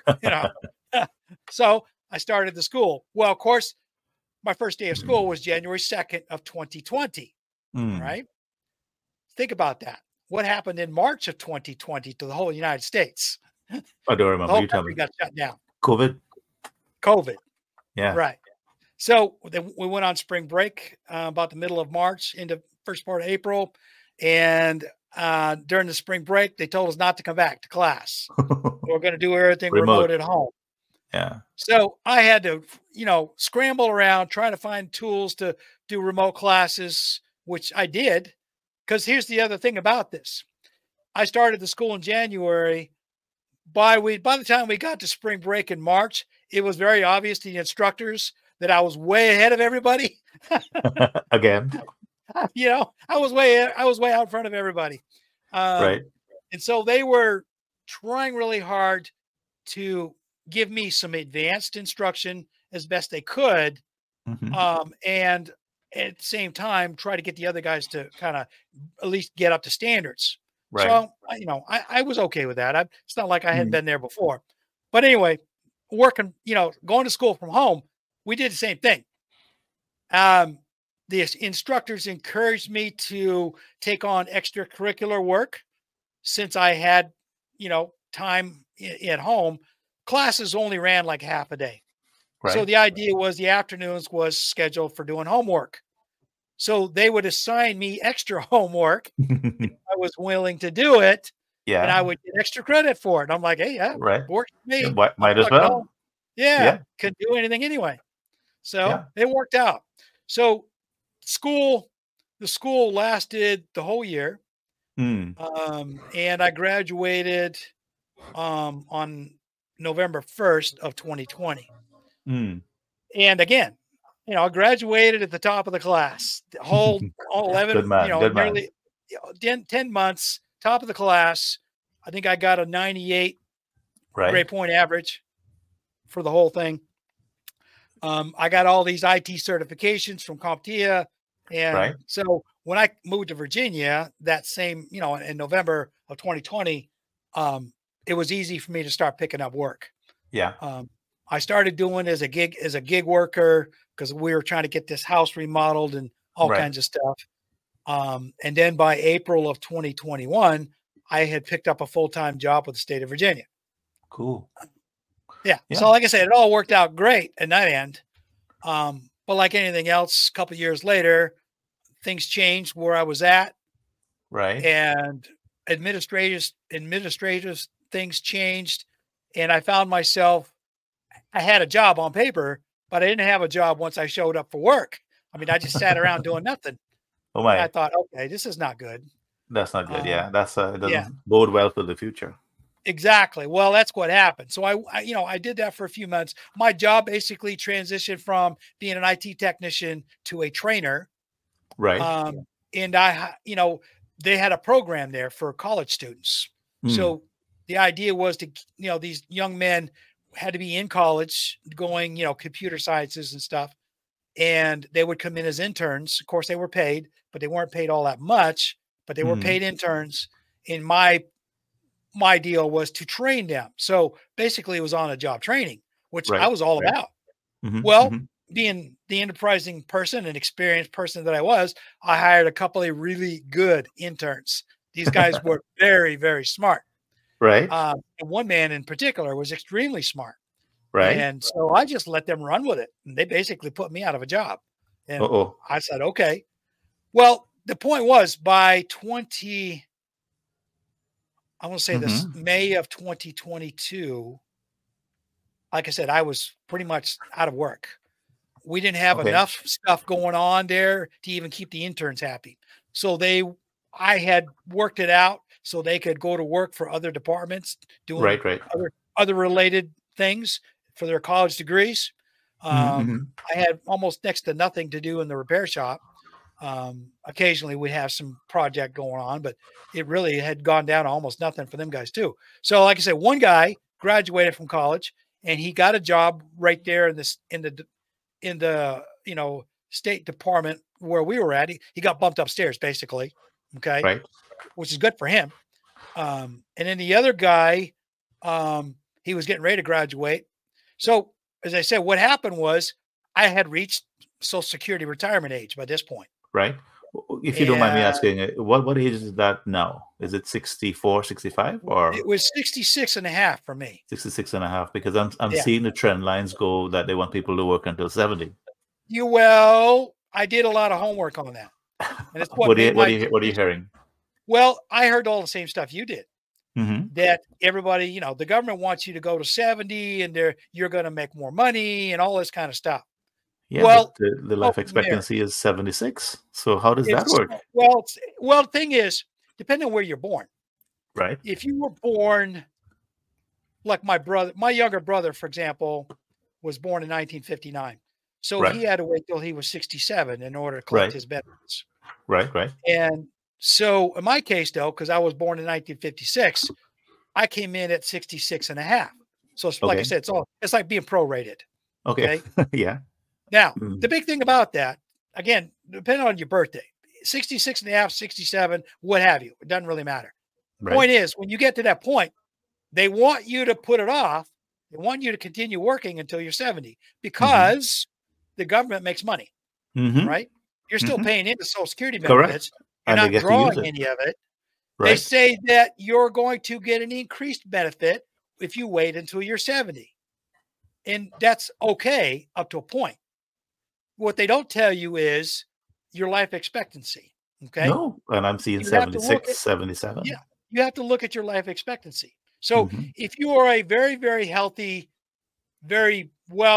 [SPEAKER 1] So I started the school. Well, of course, my first day of school was January 2nd of 2020. Right. Think about that. what happened in March of 2020 to the whole United States?
[SPEAKER 2] I don't
[SPEAKER 1] The
[SPEAKER 2] remember.
[SPEAKER 1] whole
[SPEAKER 2] You tell me.
[SPEAKER 1] country got shut down.
[SPEAKER 2] COVID.
[SPEAKER 1] COVID.
[SPEAKER 2] Yeah.
[SPEAKER 1] Right. So then we went on spring break about the middle of March into first part of April. And during the spring break, they told us not to come back to class. We're going to do everything remote at home.
[SPEAKER 2] Yeah.
[SPEAKER 1] So I had to, scramble around trying to find tools to do remote classes, which I did. Because here's the other thing about this. I started the school in January. By the time we got to spring break in March, it was very obvious to the instructors that I was way ahead of everybody.
[SPEAKER 2] Again.
[SPEAKER 1] I was way out in front of everybody.
[SPEAKER 2] Right.
[SPEAKER 1] And so they were trying really hard to give me some advanced instruction as best they could. And at the same time, try to get the other guys to kind of at least get up to standards.
[SPEAKER 2] Right.
[SPEAKER 1] So, I was okay with that. It's not like I hadn't been there before. But anyway, working, going to school from home, we did the same thing. The instructors encouraged me to take on extracurricular work since I had, time at home. Classes only ran like half a day.
[SPEAKER 2] Right.
[SPEAKER 1] So the idea was the afternoons was scheduled for doing homework. So they would assign me extra homework. If I was willing to do it.
[SPEAKER 2] Yeah.
[SPEAKER 1] And I would get extra credit for it. I'm like, hey, yeah,
[SPEAKER 2] right.
[SPEAKER 1] Works for me.
[SPEAKER 2] Might as well.
[SPEAKER 1] Yeah. Couldn't do anything anyway. So it worked out. So the school lasted the whole year. And I graduated on November 1st of 2020. And again, I graduated at the top of the class, the whole 11,
[SPEAKER 2] Good man.
[SPEAKER 1] nearly 10 months, top of the class. I think I got a 98 grade point average for the whole thing. I got all these IT certifications from CompTIA. And so when I moved to Virginia that same, in November of 2020, it was easy for me to start picking up work.
[SPEAKER 2] Yeah.
[SPEAKER 1] I started doing as a gig worker because we were trying to get this house remodeled and all kinds of stuff. And then by April of 2021, I had picked up a full-time job with the state of Virginia.
[SPEAKER 2] Cool.
[SPEAKER 1] Yeah. So like I said, it all worked out great in that end. But like anything else, a couple of years later, things changed where I was at.
[SPEAKER 2] Right.
[SPEAKER 1] And administrative things changed. And I found myself, I had a job on paper, but I didn't have a job once I showed up for work. I mean, I just sat around doing nothing.
[SPEAKER 2] Oh my!
[SPEAKER 1] And I thought, okay, this is not good.
[SPEAKER 2] That's not good. It doesn't bode well for the future.
[SPEAKER 1] Exactly. Well, that's what happened. So I did that for a few months. My job basically transitioned from being an IT technician to a trainer.
[SPEAKER 2] Right.
[SPEAKER 1] And they had a program there for college students. So the idea was to, these young men had to be in college going, computer sciences and stuff. And they would come in as interns. Of course, they were paid, but they weren't paid all that much, but they were paid interns. And my deal was to train them. So basically it was on a job training, which I was all about. Being the enterprising person and experienced person that I was, I hired a couple of really good interns. These guys were very, very smart.
[SPEAKER 2] Right.
[SPEAKER 1] And one man in particular was extremely smart.
[SPEAKER 2] Right.
[SPEAKER 1] And so I just let them run with it. And they basically put me out of a job. And I said, okay. Well, the point was by May of 2022, like I said, I was pretty much out of work. We didn't have enough stuff going on there to even keep the interns happy. So I had worked it out so they could go to work for other departments doing other related things for their college degrees. I had almost next to nothing to do in the repair shop. Occasionally we have some project going on, but it really had gone down to almost nothing for them guys too. So like I said, one guy graduated from college and he got a job right there in the State Department where we were at. He got bumped upstairs basically. Okay.
[SPEAKER 2] Right.
[SPEAKER 1] Which is good for him. And then the other guy, he was getting ready to graduate. So as I said, what happened was I had reached Social Security retirement age by this point.
[SPEAKER 2] Right. If you don't mind me
[SPEAKER 1] And
[SPEAKER 2] asking, what age is that now? Is it 64, 65,
[SPEAKER 1] it
[SPEAKER 2] or
[SPEAKER 1] was 66 and a half for me.
[SPEAKER 2] 66 and a half? Because I'm
[SPEAKER 1] Yeah.
[SPEAKER 2] seeing the trend lines go that they want people to work until 70.
[SPEAKER 1] Well, I did a lot of homework on that. And it's what
[SPEAKER 2] What
[SPEAKER 1] made my
[SPEAKER 2] are you
[SPEAKER 1] decision.
[SPEAKER 2] hearing?
[SPEAKER 1] Well, I heard all the same stuff you did.
[SPEAKER 2] Mm-hmm.
[SPEAKER 1] That everybody, the government wants you to go to 70 and you're going to make more money and all this kind of stuff.
[SPEAKER 2] Yeah, but
[SPEAKER 1] Well,
[SPEAKER 2] the life
[SPEAKER 1] smoke and mirrors.
[SPEAKER 2] expectancy is 76. So how does that
[SPEAKER 1] It's
[SPEAKER 2] work?
[SPEAKER 1] well, the thing is, depending on where you're born.
[SPEAKER 2] Right.
[SPEAKER 1] If you were born like my younger brother, for example, was born in 1959. So
[SPEAKER 2] Right.
[SPEAKER 1] he had to wait till he was 67 in order to collect
[SPEAKER 2] Right.
[SPEAKER 1] his benefits.
[SPEAKER 2] Right. Right.
[SPEAKER 1] And so in my case, though, because I was born in 1956, I came in at 66 and a half. So it's, like I
[SPEAKER 2] Okay.
[SPEAKER 1] said, it's like being prorated.
[SPEAKER 2] Okay. Yeah.
[SPEAKER 1] Now,
[SPEAKER 2] Mm.
[SPEAKER 1] the big thing about that, again, depending on your birthday, 66 and a half, 67, what have you, it doesn't really matter.
[SPEAKER 2] Right.
[SPEAKER 1] Point is, when you get to that point, they want you to put it off. They want you to continue working until you're 70 because the government makes money,
[SPEAKER 2] Mm-hmm.
[SPEAKER 1] right? You're still
[SPEAKER 2] Mhm.
[SPEAKER 1] paying into Social Security
[SPEAKER 2] Correct.
[SPEAKER 1] benefits. You're
[SPEAKER 2] And they
[SPEAKER 1] not
[SPEAKER 2] get to use
[SPEAKER 1] drawing
[SPEAKER 2] it.
[SPEAKER 1] any of it.
[SPEAKER 2] Right.
[SPEAKER 1] They say that you're going to get an increased benefit if you wait until you're 70. And that's okay up to a point. What they don't tell you is your life expectancy. Okay.
[SPEAKER 2] No, and I'm seeing
[SPEAKER 1] You have to look
[SPEAKER 2] 76,
[SPEAKER 1] at,
[SPEAKER 2] 77.
[SPEAKER 1] yeah, you have to look at your life expectancy. So
[SPEAKER 2] Mhm.
[SPEAKER 1] if you are a very, very healthy, very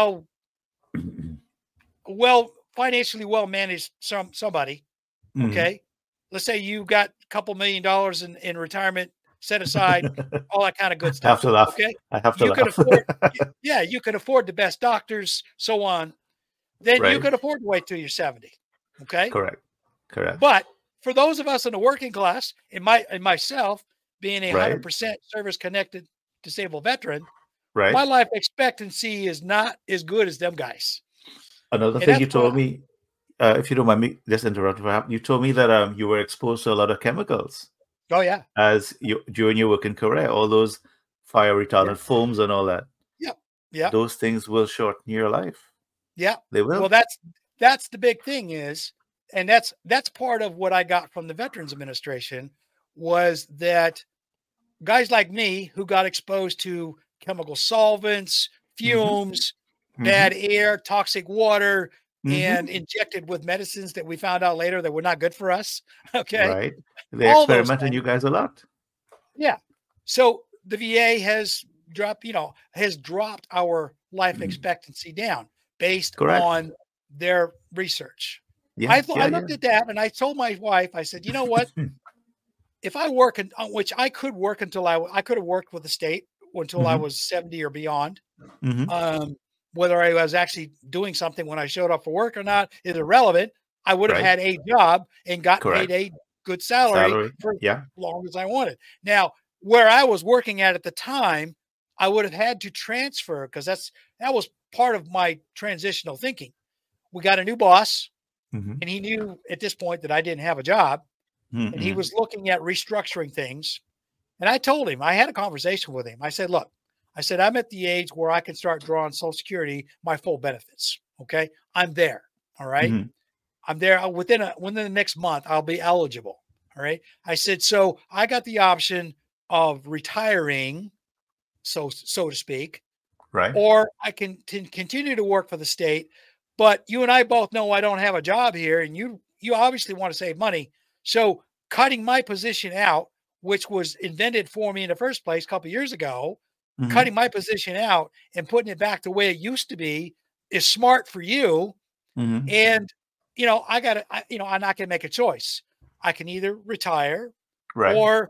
[SPEAKER 1] financially well managed somebody,
[SPEAKER 2] Mhm.
[SPEAKER 1] okay, let's say you got a couple $1 million in retirement set aside, all that kind of good
[SPEAKER 2] I have
[SPEAKER 1] stuff.
[SPEAKER 2] to laugh.
[SPEAKER 1] Okay.
[SPEAKER 2] I have to
[SPEAKER 1] You can
[SPEAKER 2] laugh.
[SPEAKER 1] afford, you can afford the best doctors, so on. Then you
[SPEAKER 2] Right.
[SPEAKER 1] can afford to wait till you're 70. Okay.
[SPEAKER 2] Correct. Correct.
[SPEAKER 1] But for those of us in the working class, and myself being a
[SPEAKER 2] Right.
[SPEAKER 1] 100% service connected disabled veteran,
[SPEAKER 2] Right.
[SPEAKER 1] my life expectancy is not as good as them guys.
[SPEAKER 2] Another
[SPEAKER 1] And
[SPEAKER 2] thing
[SPEAKER 1] that's
[SPEAKER 2] you told
[SPEAKER 1] why,
[SPEAKER 2] me, if you don't mind me just interrupting, perhaps, you told me that you were exposed to a lot of chemicals
[SPEAKER 1] oh yeah,
[SPEAKER 2] as during your working career, all those fire retardant foams and all that.
[SPEAKER 1] yeah,
[SPEAKER 2] Those things will shorten your life.
[SPEAKER 1] yeah.
[SPEAKER 2] They will.
[SPEAKER 1] Well, that's the big thing is, and that's part of what I got from the Veterans Administration was that guys like me who got exposed to chemical solvents, fumes, bad air, toxic water, and injected with medicines that we found out later that were not good for us. Okay.
[SPEAKER 2] Right. They
[SPEAKER 1] All those
[SPEAKER 2] experiment on
[SPEAKER 1] things.
[SPEAKER 2] you guys a lot.
[SPEAKER 1] Yeah. So the VA has dropped our life expectancy down based
[SPEAKER 2] Correct.
[SPEAKER 1] on their research.
[SPEAKER 2] Yeah.
[SPEAKER 1] I looked at that and I told my wife, I said, you know what? If I work on which I could work until I could have worked with the state until I was 70 or beyond. Whether I was actually doing something when I showed up for work or not is irrelevant. I would have
[SPEAKER 2] Right.
[SPEAKER 1] had a job and got
[SPEAKER 2] Correct.
[SPEAKER 1] paid a good salary for
[SPEAKER 2] Yeah.
[SPEAKER 1] as long as I wanted. Now, where I was working at the time, I would have had to transfer because that was part of my transitional thinking. We got a new boss, and he knew at this point that I didn't have a job, and he was looking at restructuring things. And I told him, I had a conversation with him. I said, look, I'm at the age where I can start drawing Social Security, my full benefits. Okay. I'm there. All right. I'm there within the next month, I'll be eligible. All right. I said, so I got the option of retiring, so to speak,
[SPEAKER 2] Right.
[SPEAKER 1] or I can continue to work for the state. But you and I both know I don't have a job here, and you obviously want to save money. So cutting my position out, which was invented for me in the first place a couple of years ago, cutting my position out and putting it back the way it used to be is smart for you. And, I'm not going to make a choice. I can either retire or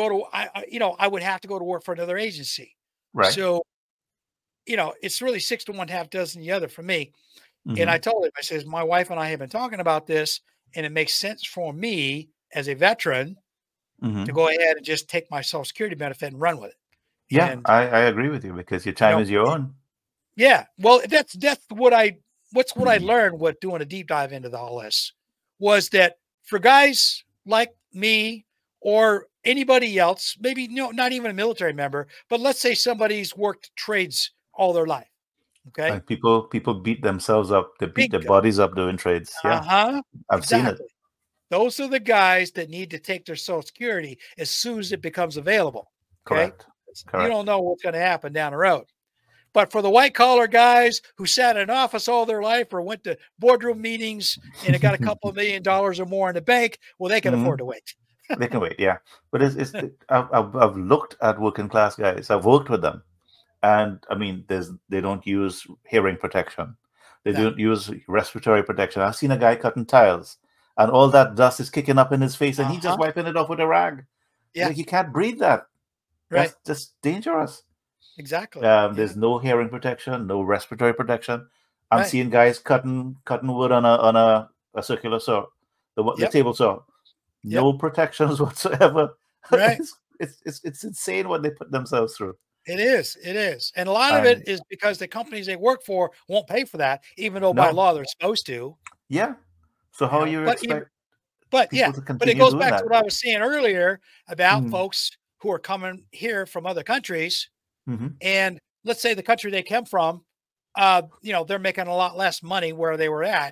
[SPEAKER 1] I would have to go to work for another agency.
[SPEAKER 2] Right.
[SPEAKER 1] So, it's really 6 to 1, half dozen the other for me. And I told him, I says, my wife and I have been talking about this, and it makes sense for me as a veteran to go ahead and just take my Social Security benefit and run with it.
[SPEAKER 2] Yeah,
[SPEAKER 1] and,
[SPEAKER 2] I agree with you because your time is your own.
[SPEAKER 1] Yeah. Well, that's what I learned with doing a deep dive into all this was that for guys like me or anybody else, maybe not even a military member, but let's say somebody's worked trades all their life. Okay.
[SPEAKER 2] And people beat themselves up. They beat their bodies up doing trades. Yeah. I've seen it.
[SPEAKER 1] those are the guys that need to take their Social Security as soon as it becomes available. Okay.
[SPEAKER 2] Correct.
[SPEAKER 1] You don't know what's going to happen down the road. But for the white collar guys who sat in office all their life or went to boardroom meetings and it got a couple of $1 million or more in the bank, well, they can afford to wait.
[SPEAKER 2] They can wait, yeah. But I've looked at working class guys. I've worked with them, and I mean, they don't use hearing protection. They don't use respiratory protection. I've seen a guy cutting tiles, and all that dust is kicking up in his face, and he's just wiping it off with a rag.
[SPEAKER 1] Yeah,
[SPEAKER 2] like, you can't breathe that.
[SPEAKER 1] Right,
[SPEAKER 2] that's just dangerous.
[SPEAKER 1] Exactly.
[SPEAKER 2] There's no hearing protection, no respiratory protection. I'm seeing guys cutting wood on a circular saw, the table saw. No protections whatsoever.
[SPEAKER 1] Right.
[SPEAKER 2] It's insane what they put themselves through.
[SPEAKER 1] It is. And a lot of it is because the companies they work for won't pay for that, even though by law they're supposed to.
[SPEAKER 2] Yeah. So how you expect
[SPEAKER 1] but it goes back to what I was saying earlier about folks who are coming here from other countries. And let's say the country they came from, they're making a lot less money where they were at.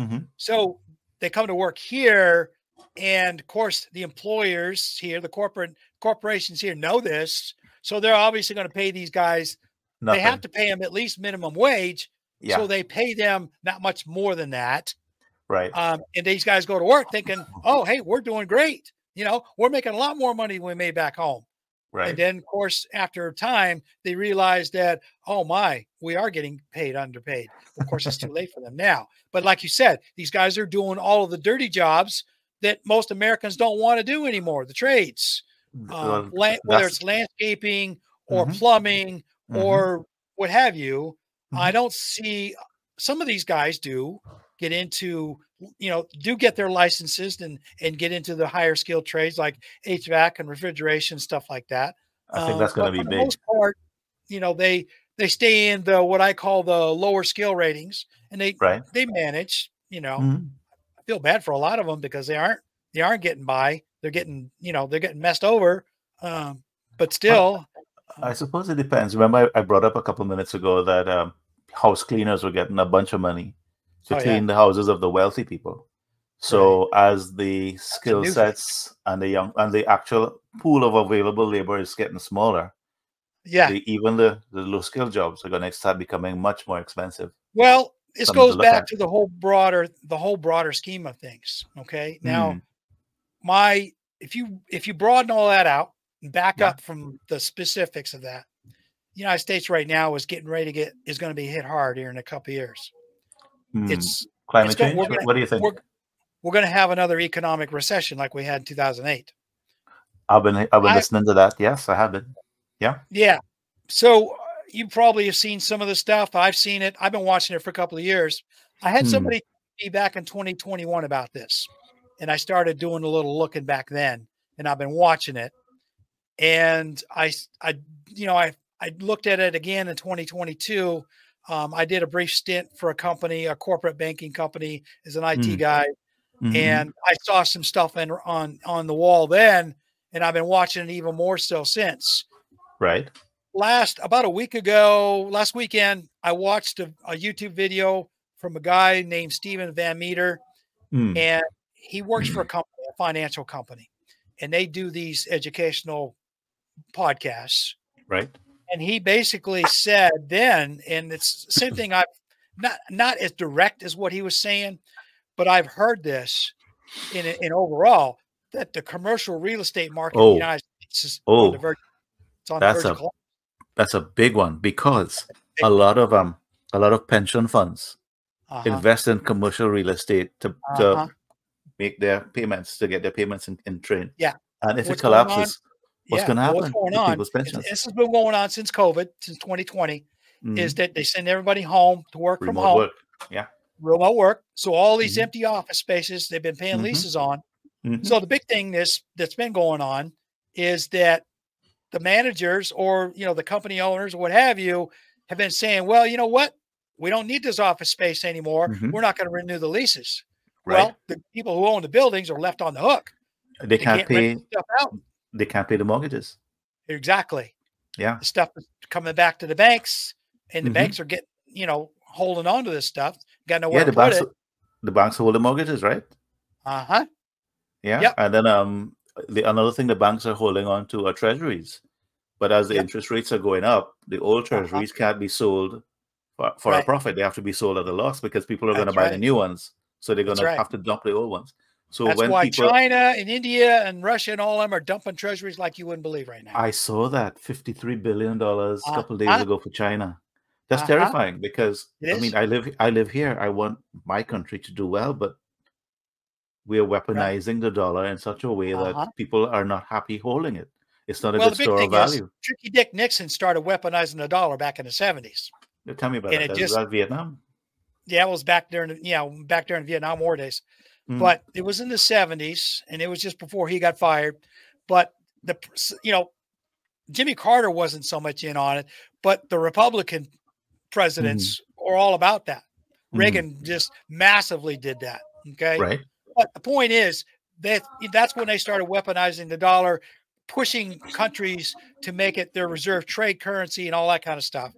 [SPEAKER 1] So they come to work here. And of course, the employers here, the corporations here know this. So they're obviously going to pay these guys. Nothing. They have to pay them at least minimum wage. Yeah. So they pay them not much more than that.
[SPEAKER 2] Right.
[SPEAKER 1] And these guys go to work thinking, oh, hey, we're doing great. We're making a lot more money than we made back home.
[SPEAKER 2] Right.
[SPEAKER 1] And then, of course, after time, they realize that, oh, my, we are getting paid underpaid. Of course, it's too late for them now. But like you said, these guys are doing all of the dirty jobs that most Americans don't want to do anymore, the trades, whether it's landscaping or plumbing or what have you. I don't see some of these guys do get into, do get their licenses and get into the higher skilled trades like HVAC and refrigeration, stuff like that.
[SPEAKER 2] I think that's going to be big.
[SPEAKER 1] For the most part, they stay in what I call the lower skill ratings, and they manage, I feel bad for a lot of them because they aren't getting by. They're getting messed over. But still,
[SPEAKER 2] I suppose it depends. Remember, I brought up a couple of minutes ago that house cleaners were getting a bunch of money to clean the houses of the wealthy people. So as the skill sets and the actual pool of available labor is getting smaller, even the low skill jobs are going to start becoming much more expensive.
[SPEAKER 1] Well, this goes back to the whole broader scheme of things. Okay. Now, if you broaden all that out and back up from the specifics of that, the United States right now is getting ready is going to be hit hard here in a couple of years. It's
[SPEAKER 2] climate change. What do you think?
[SPEAKER 1] We're going to have another economic recession like we had in 2008.
[SPEAKER 2] I've been listening to that. Yes, I have been. Yeah.
[SPEAKER 1] Yeah. So you probably have seen some of the stuff. I've seen it. I've been watching it for a couple of years. I had somebody tell me back in 2021 about this, and I started doing a little looking back then, and I've been watching it. And I looked at it again in 2022. I did a brief stint for a corporate banking company as an IT guy. And I saw some stuff on the wall then, and I've been watching it even more so since.
[SPEAKER 2] Right.
[SPEAKER 1] About a week ago, last weekend, I watched a YouTube video from a guy named Steven Van Meter, and he works for a financial company, and they do these educational podcasts.
[SPEAKER 2] Right.
[SPEAKER 1] And he basically said then, and it's the same thing, I've not as direct as what he was saying, but I've heard this in overall that the commercial real estate market in the United States is on the verge. It's on the verge of collapse.
[SPEAKER 2] That's a big one because a lot of pension funds invest in commercial real estate to make their payments, to get their payments in train.
[SPEAKER 1] Yeah.
[SPEAKER 2] And if it collapses, what's going to happen?
[SPEAKER 1] What's going on? This has been going on since COVID, since 2020, is that they send everybody home to work from home.
[SPEAKER 2] Work. Yeah.
[SPEAKER 1] Remote work. So all these empty office spaces they've been paying leases on. So the big thing that's been going on is that the managers or, the company owners or what have you have been saying, well, you know what? We don't need this office space anymore. We're not going to renew the leases. Right. Well, the people who own the buildings are left on the hook.
[SPEAKER 2] They can't pay stuff out. They can't pay the mortgages.
[SPEAKER 1] Exactly.
[SPEAKER 2] Yeah.
[SPEAKER 1] The stuff is coming back to the banks, and the banks are getting, holding on to this stuff. Got nowhere to put it.
[SPEAKER 2] The banks hold the mortgages, right? Yeah.
[SPEAKER 1] Yep.
[SPEAKER 2] And then another thing the banks are holding on to are treasuries. But as the
[SPEAKER 1] Yep.
[SPEAKER 2] interest rates are going up, the old
[SPEAKER 1] Uh-huh.
[SPEAKER 2] treasuries can't be sold for a
[SPEAKER 1] Right.
[SPEAKER 2] profit. They have to be sold at a loss because people are going to
[SPEAKER 1] That's
[SPEAKER 2] buy the
[SPEAKER 1] right.
[SPEAKER 2] new ones. So they're going
[SPEAKER 1] That's
[SPEAKER 2] to
[SPEAKER 1] right.
[SPEAKER 2] have to dump the old ones. So
[SPEAKER 1] That's
[SPEAKER 2] when
[SPEAKER 1] why
[SPEAKER 2] people,
[SPEAKER 1] China and India and Russia and all of them are dumping treasuries like you wouldn't believe right now.
[SPEAKER 2] I saw that $53 billion a couple of days
[SPEAKER 1] Uh-huh.
[SPEAKER 2] ago for China. That's
[SPEAKER 1] Uh-huh.
[SPEAKER 2] terrifying because
[SPEAKER 1] It
[SPEAKER 2] I mean
[SPEAKER 1] is.
[SPEAKER 2] I live here. I want my country to do well, but we are
[SPEAKER 1] Right.
[SPEAKER 2] weaponizing the dollar in such a way that
[SPEAKER 1] Uh-huh.
[SPEAKER 2] people are not happy holding it. It's not a
[SPEAKER 1] Well,
[SPEAKER 2] good
[SPEAKER 1] the big
[SPEAKER 2] store of
[SPEAKER 1] thing is
[SPEAKER 2] value.
[SPEAKER 1] Tricky Dick Nixon started weaponizing the dollar back in the 70s.
[SPEAKER 2] Tell me about
[SPEAKER 1] And
[SPEAKER 2] that.
[SPEAKER 1] it
[SPEAKER 2] Is
[SPEAKER 1] just,
[SPEAKER 2] that Vietnam?
[SPEAKER 1] yeah, it was back during, back during Vietnam War days.
[SPEAKER 2] Mm.
[SPEAKER 1] But it was in the 70s and it was just before he got fired. But Jimmy Carter wasn't so much in on it, but the Republican
[SPEAKER 2] Mm-hmm.
[SPEAKER 1] presidents are all about that.
[SPEAKER 2] Mm-hmm.
[SPEAKER 1] Reagan just massively did that. Okay.
[SPEAKER 2] Right.
[SPEAKER 1] But the point is that's when they started weaponizing the dollar, pushing countries to make it their reserve trade currency and all that kind of stuff.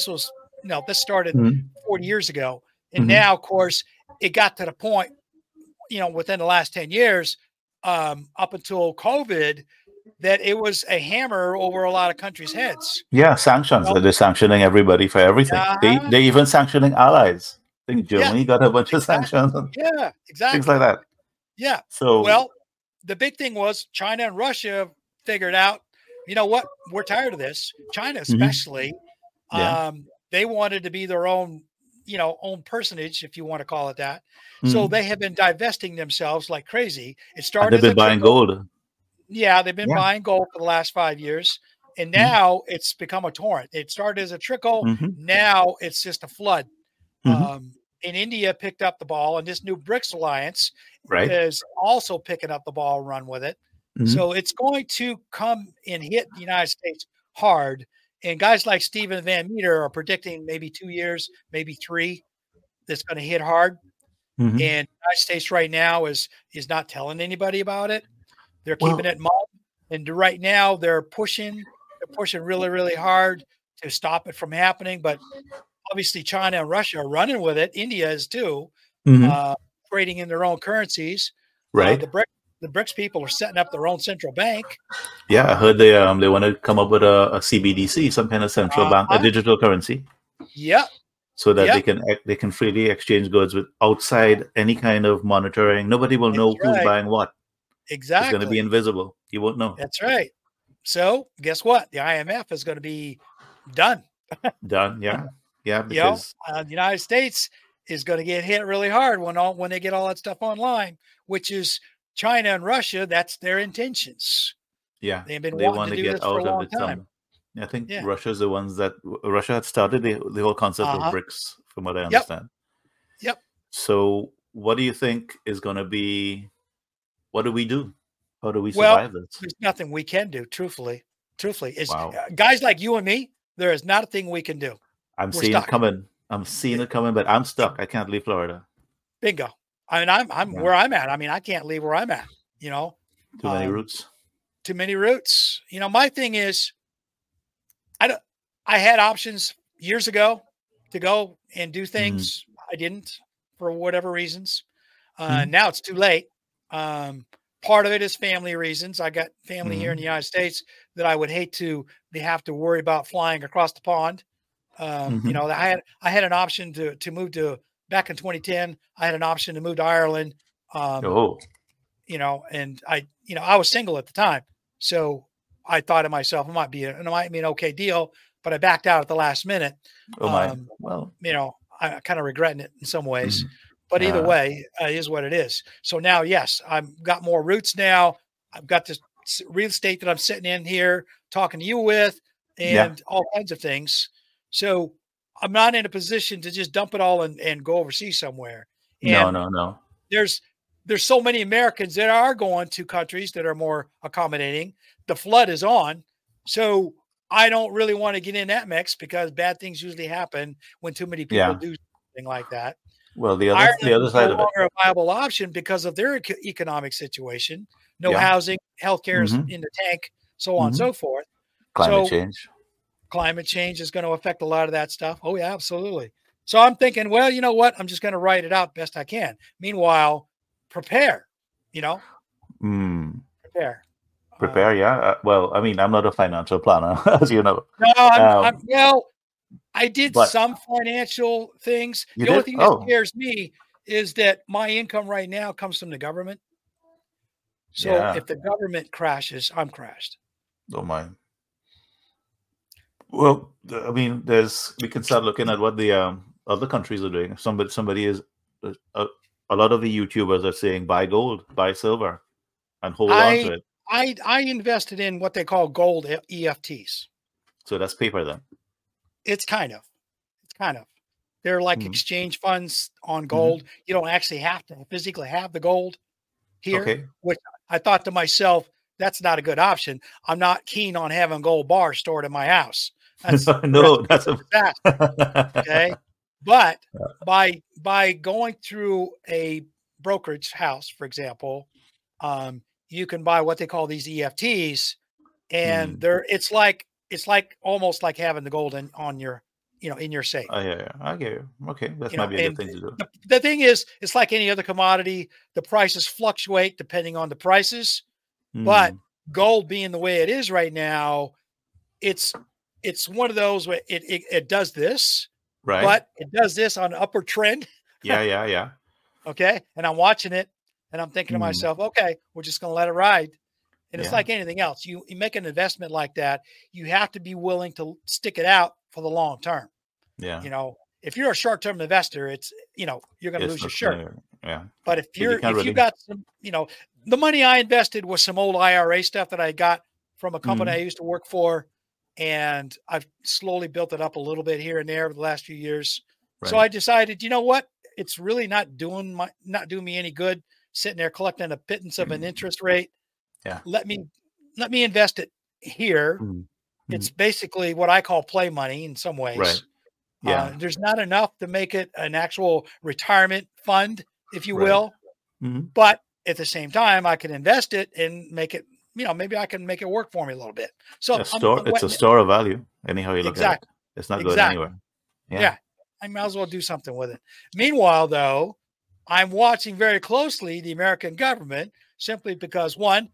[SPEAKER 1] This started
[SPEAKER 2] Mm-hmm.
[SPEAKER 1] 40 years ago. And
[SPEAKER 2] Mm-hmm.
[SPEAKER 1] now, of course, it got to the point, within the last 10 years, up until COVID, that it was a hammer over a lot of countries' heads.
[SPEAKER 2] Yeah, sanctions. They're sanctioning everybody for everything.
[SPEAKER 1] Uh-huh.
[SPEAKER 2] They even sanctioning allies. I think
[SPEAKER 1] Yeah,
[SPEAKER 2] Germany got a bunch of
[SPEAKER 1] exactly.
[SPEAKER 2] sanctions and
[SPEAKER 1] Yeah,
[SPEAKER 2] things like
[SPEAKER 1] exactly.
[SPEAKER 2] that.
[SPEAKER 1] Yeah.
[SPEAKER 2] So
[SPEAKER 1] Well, the big thing was China and Russia figured out, you know what? We're tired of this. China,
[SPEAKER 2] mhm.
[SPEAKER 1] especially,
[SPEAKER 2] Yeah.
[SPEAKER 1] they wanted to be their own, own personage, if you want to call it that. So
[SPEAKER 2] Mhm.
[SPEAKER 1] they have been divesting themselves like crazy. It
[SPEAKER 2] And
[SPEAKER 1] started
[SPEAKER 2] they've
[SPEAKER 1] as a
[SPEAKER 2] been buying
[SPEAKER 1] trickle.
[SPEAKER 2] gold.
[SPEAKER 1] Yeah, they've been
[SPEAKER 2] Yeah.
[SPEAKER 1] buying gold for the last 5 years. And
[SPEAKER 2] Mhm.
[SPEAKER 1] now it's become a torrent. It started as a trickle.
[SPEAKER 2] Mhm.
[SPEAKER 1] Now it's just a flood.
[SPEAKER 2] Mhm.
[SPEAKER 1] And India picked up the ball, and this new BRICS alliance
[SPEAKER 2] Right.
[SPEAKER 1] is also picking up the ball and run with it.
[SPEAKER 2] Mhm.
[SPEAKER 1] So it's going to come and hit the United States hard. And guys like Stephen Van Meter are predicting maybe 2 years, maybe three, that's going to hit hard.
[SPEAKER 2] Mhm.
[SPEAKER 1] And the United States right now is not telling anybody about it. They're keeping
[SPEAKER 2] Well,
[SPEAKER 1] it mum. And right now they're pushing really, really hard to stop it from happening. But obviously China and Russia are running with it. India is too,
[SPEAKER 2] mhm.
[SPEAKER 1] uh, trading in their own currencies.
[SPEAKER 2] Right.
[SPEAKER 1] The BRICS people are setting up their own central bank.
[SPEAKER 2] Yeah, I heard they want to come up with a CBDC, some kind of central bank, a
[SPEAKER 1] Uh-huh.
[SPEAKER 2] digital currency,
[SPEAKER 1] Yep.
[SPEAKER 2] so that
[SPEAKER 1] Yep.
[SPEAKER 2] they can freely exchange goods with outside any kind of monitoring. Nobody will
[SPEAKER 1] That's
[SPEAKER 2] know who's
[SPEAKER 1] right.
[SPEAKER 2] buying what. It's going to be
[SPEAKER 1] Exactly.
[SPEAKER 2] invisible. You won't know.
[SPEAKER 1] That's right. So guess what? The IMF is going to be done.
[SPEAKER 2] Done. Yeah. Yeah. Because
[SPEAKER 1] The United States is going to get hit really hard when they get all that stuff online, which is China and Russia. That's their intentions.
[SPEAKER 2] yeah,
[SPEAKER 1] They've been
[SPEAKER 2] they
[SPEAKER 1] wanting
[SPEAKER 2] want
[SPEAKER 1] to
[SPEAKER 2] to
[SPEAKER 1] do
[SPEAKER 2] get
[SPEAKER 1] this for a
[SPEAKER 2] out of
[SPEAKER 1] long
[SPEAKER 2] it.
[SPEAKER 1] time.
[SPEAKER 2] I think
[SPEAKER 1] Yeah.
[SPEAKER 2] Russia's the ones that Russia had started the whole concept of
[SPEAKER 1] Uh-huh.
[SPEAKER 2] BRICS, from what I
[SPEAKER 1] Yep.
[SPEAKER 2] understand.
[SPEAKER 1] Yep.
[SPEAKER 2] So, what do you think is going to be? What do we do? How do we
[SPEAKER 1] Well,
[SPEAKER 2] survive this?
[SPEAKER 1] there's nothing we can do, truthfully. It's
[SPEAKER 2] Wow.
[SPEAKER 1] guys like you and me, there is not a thing we can do.
[SPEAKER 2] I'm
[SPEAKER 1] We're
[SPEAKER 2] seeing it
[SPEAKER 1] stuck.
[SPEAKER 2] coming. I'm seeing it coming, but I'm stuck. I can't leave Florida.
[SPEAKER 1] Bingo. I mean, I'm
[SPEAKER 2] Yeah.
[SPEAKER 1] where I'm at. I mean, I can't leave where I'm at,
[SPEAKER 2] Too many roots.
[SPEAKER 1] too many roots. My thing is I had options years ago to go and do
[SPEAKER 2] Mhm.
[SPEAKER 1] things. I didn't for whatever reasons.
[SPEAKER 2] Mhm.
[SPEAKER 1] Now it's too late. Part of it is family reasons. I got family here in the
[SPEAKER 2] Mhm.
[SPEAKER 1] United States that I would hate to have to worry about flying across the pond.
[SPEAKER 2] Mhm.
[SPEAKER 1] I had an option to move to back in 2010. I had an option to move to Ireland.
[SPEAKER 2] Oh.
[SPEAKER 1] And I was single at the time, so I thought to myself, it might be an okay deal, but I backed out at the last minute.
[SPEAKER 2] Oh my. Well.
[SPEAKER 1] I kind of regretting it in some ways,
[SPEAKER 2] Mhm.
[SPEAKER 1] but either way, it is what it is. So now, yes, I've got more roots now. I've got this real estate that I'm sitting in here talking to you with,
[SPEAKER 2] Yeah.
[SPEAKER 1] and all kinds of things. So I'm not in a position to just dump it all and go overseas somewhere.
[SPEAKER 2] No.
[SPEAKER 1] And
[SPEAKER 2] No.
[SPEAKER 1] there's so many Americans that are going to countries that are more accommodating. The flood is on. So I don't really want to get in that mix because bad things usually happen when too many people
[SPEAKER 2] Yeah.
[SPEAKER 1] do something like that.
[SPEAKER 2] Well, the
[SPEAKER 1] Ireland
[SPEAKER 2] other
[SPEAKER 1] is no
[SPEAKER 2] side of it.
[SPEAKER 1] longer a viable option because of their economic situation. No
[SPEAKER 2] Yeah.
[SPEAKER 1] housing, healthcare is
[SPEAKER 2] Mhm.
[SPEAKER 1] in the tank, so on and
[SPEAKER 2] Mhm.
[SPEAKER 1] so forth.
[SPEAKER 2] Climate
[SPEAKER 1] So
[SPEAKER 2] change.
[SPEAKER 1] climate change is going to affect a lot of that stuff. Oh, yeah, absolutely. So I'm thinking, well, you know what? I'm just going to write it out best I can. Meanwhile, prepare, you know?
[SPEAKER 2] Mm.
[SPEAKER 1] Prepare.
[SPEAKER 2] Prepare, yeah. Well, I mean, I'm not a financial planner, as you know.
[SPEAKER 1] No, well, I did
[SPEAKER 2] But
[SPEAKER 1] some financial things.
[SPEAKER 2] you
[SPEAKER 1] The only
[SPEAKER 2] did?
[SPEAKER 1] thing that
[SPEAKER 2] Oh,
[SPEAKER 1] scares me is that my income right now comes from the government. So
[SPEAKER 2] yeah.
[SPEAKER 1] if the government crashes, I'm crashed.
[SPEAKER 2] Don't mind. Well, I mean, we can start looking at what the other countries are doing. If somebody is a lot of the YouTubers are saying buy gold, buy silver, and hold on to
[SPEAKER 1] I
[SPEAKER 2] it.
[SPEAKER 1] I invested in what they call gold EFTs.
[SPEAKER 2] So that's paper then.
[SPEAKER 1] It's kind of. It's kind of. They're like
[SPEAKER 2] Mm.
[SPEAKER 1] exchange funds on
[SPEAKER 2] Mhm.
[SPEAKER 1] gold. You don't actually have to physically have the gold here,
[SPEAKER 2] Okay.
[SPEAKER 1] which I thought to myself, that's not a good option. I'm not keen on having gold bars stored in my house. That's
[SPEAKER 2] No, that's a
[SPEAKER 1] disaster. Okay. But by going through a brokerage house, for example, you can buy what they call these EFTs, and it's like almost like having the gold on your in your safe.
[SPEAKER 2] yeah, I get you. Okay, that might be a good
[SPEAKER 1] And
[SPEAKER 2] thing to do.
[SPEAKER 1] the thing is, it's like any other commodity. The prices fluctuate depending on the prices, but
[SPEAKER 2] Mm.
[SPEAKER 1] gold being the way it is right now, it's one of those where it does this,
[SPEAKER 2] Right?
[SPEAKER 1] but it does this on an upward trend.
[SPEAKER 2] Yeah, yeah, yeah.
[SPEAKER 1] Okay. And I'm watching it and I'm thinking to
[SPEAKER 2] Mm.
[SPEAKER 1] myself, okay, we're just going to let it ride. And it's
[SPEAKER 2] Yeah,
[SPEAKER 1] like anything else. You make an investment like that, you have to be willing to stick it out for the long term.
[SPEAKER 2] yeah.
[SPEAKER 1] If you're a short-term investor, it's, you're going to
[SPEAKER 2] It's
[SPEAKER 1] lose your
[SPEAKER 2] not
[SPEAKER 1] shirt.
[SPEAKER 2] gonna, yeah.
[SPEAKER 1] But
[SPEAKER 2] But you can't
[SPEAKER 1] if you
[SPEAKER 2] really.
[SPEAKER 1] got some, the money I invested was some old IRA stuff that I got from a company I
[SPEAKER 2] Mm.
[SPEAKER 1] used to work for. And I've slowly built it up a little bit here and there over the last few years. So
[SPEAKER 2] Right.
[SPEAKER 1] I decided, you know what? It's really not doing me any good sitting there collecting a pittance of an interest rate.
[SPEAKER 2] Yeah.
[SPEAKER 1] Let me invest it here.
[SPEAKER 2] Mm.
[SPEAKER 1] It's basically what I call play money in some
[SPEAKER 2] Right.
[SPEAKER 1] ways.
[SPEAKER 2] Yeah.
[SPEAKER 1] There's not enough to make it an actual retirement fund, if you
[SPEAKER 2] Right.
[SPEAKER 1] will.
[SPEAKER 2] Mhm.
[SPEAKER 1] But at the same time, I can invest it and make it, maybe I can make it work for me a little bit. So
[SPEAKER 2] It's
[SPEAKER 1] I'm
[SPEAKER 2] a
[SPEAKER 1] wetting it.
[SPEAKER 2] store of value. Anyhow you look at it,
[SPEAKER 1] Exactly.
[SPEAKER 2] it's not going
[SPEAKER 1] Exactly.
[SPEAKER 2] anywhere. Yeah.
[SPEAKER 1] Yeah. I might as well do something with it. Meanwhile, though, I'm watching very closely the American government simply because one,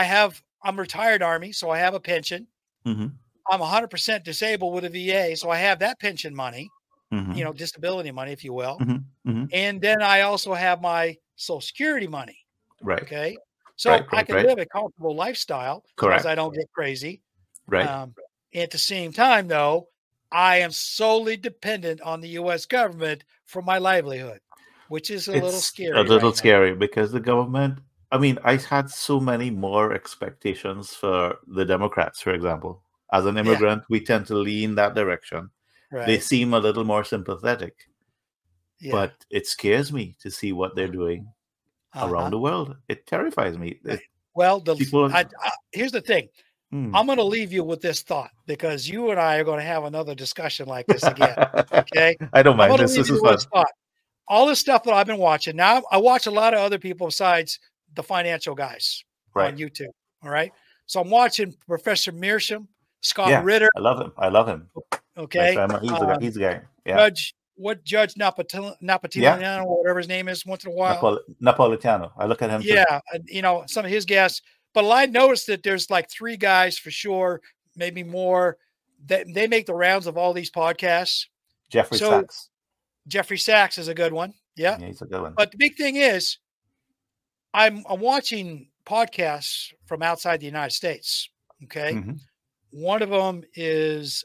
[SPEAKER 1] I'm retired Army, so I have a pension.
[SPEAKER 2] Mm-hmm.
[SPEAKER 1] I'm 100% disabled with a VA, so I have that pension money,
[SPEAKER 2] Mm-hmm.
[SPEAKER 1] disability money, if you will.
[SPEAKER 2] Mm-hmm. Mm-hmm.
[SPEAKER 1] And then I also have my Social Security money.
[SPEAKER 2] Right.
[SPEAKER 1] Okay. So
[SPEAKER 2] Right.
[SPEAKER 1] I
[SPEAKER 2] Right.
[SPEAKER 1] can
[SPEAKER 2] Right.
[SPEAKER 1] live a comfortable lifestyle as long as
[SPEAKER 2] Correct.
[SPEAKER 1] I don't get crazy.
[SPEAKER 2] Right.
[SPEAKER 1] At the same time, though, I am solely dependent on the U.S. government for my livelihood, which is a little
[SPEAKER 2] It's
[SPEAKER 1] scary
[SPEAKER 2] a little
[SPEAKER 1] right now.
[SPEAKER 2] scary because the government. I mean, I had so many more expectations for the Democrats, for example. As an
[SPEAKER 1] Yeah.
[SPEAKER 2] immigrant, we tend to lean that direction. They
[SPEAKER 1] Right.
[SPEAKER 2] seem a little more sympathetic,
[SPEAKER 1] Yeah.
[SPEAKER 2] but it scares me to see what they're doing around the world. It terrifies me.
[SPEAKER 1] Well,
[SPEAKER 2] People.
[SPEAKER 1] here's the thing.
[SPEAKER 2] Hmm.
[SPEAKER 1] I'm going to leave you with this thought because you and I are going to have another discussion like this again. Okay.
[SPEAKER 2] I don't
[SPEAKER 1] I'm
[SPEAKER 2] mind.
[SPEAKER 1] going to
[SPEAKER 2] This
[SPEAKER 1] leave
[SPEAKER 2] is
[SPEAKER 1] you
[SPEAKER 2] fun.
[SPEAKER 1] with this thought. All the stuff that I've been watching now, I watch a lot of other people besides the financial guys
[SPEAKER 2] Right.
[SPEAKER 1] on YouTube. All right. So I'm watching Professor Mearsham, Scott
[SPEAKER 2] Yeah,
[SPEAKER 1] Ritter.
[SPEAKER 2] I love him. I love him.
[SPEAKER 1] Okay.
[SPEAKER 2] He's the guy. Yeah.
[SPEAKER 1] Judge Napolitano, or whatever his name is, once in a while.
[SPEAKER 2] Napolitano. I look at him too.
[SPEAKER 1] Yeah. Some of his guests. But I noticed that there's like 3 guys for sure, maybe more, that they make the rounds of all these podcasts.
[SPEAKER 2] Jeffrey Sachs.
[SPEAKER 1] Jeffrey Sachs is a good one. Yeah.
[SPEAKER 2] Yeah, he's a good one.
[SPEAKER 1] But the big thing is, I'm watching podcasts from outside the United States. Okay.
[SPEAKER 2] Mm-hmm.
[SPEAKER 1] One of them is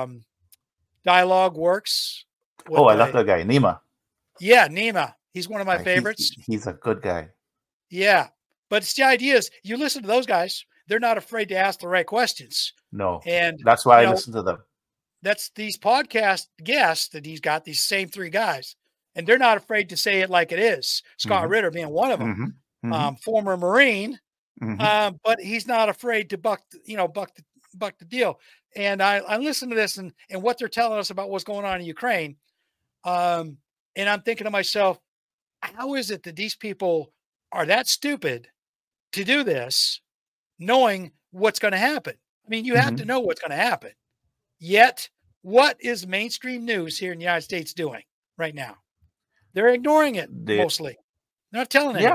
[SPEAKER 1] Dialogue Works.
[SPEAKER 2] Oh, I love that guy, Nima.
[SPEAKER 1] Yeah, Nima. He's one of my favorites.
[SPEAKER 2] He's a good guy.
[SPEAKER 1] Yeah. But the idea is you listen to those guys, they're not afraid to ask the right questions.
[SPEAKER 2] No.
[SPEAKER 1] And
[SPEAKER 2] that's why I listen to them.
[SPEAKER 1] That's these podcast guests that he's got, these same 3 guys, and they're not afraid to say it like it is. Scott Ritter being one of them, former Marine, but he's not afraid to buck the deal. And I listen to this and what they're telling us about what's going on in Ukraine. And I'm thinking to myself, how is it that these people are that stupid to do this, knowing what's going to happen? I mean, you have to know what's going to happen. Yet, what is mainstream news here in the United States doing right now? They're ignoring it mostly. They're not telling anybody.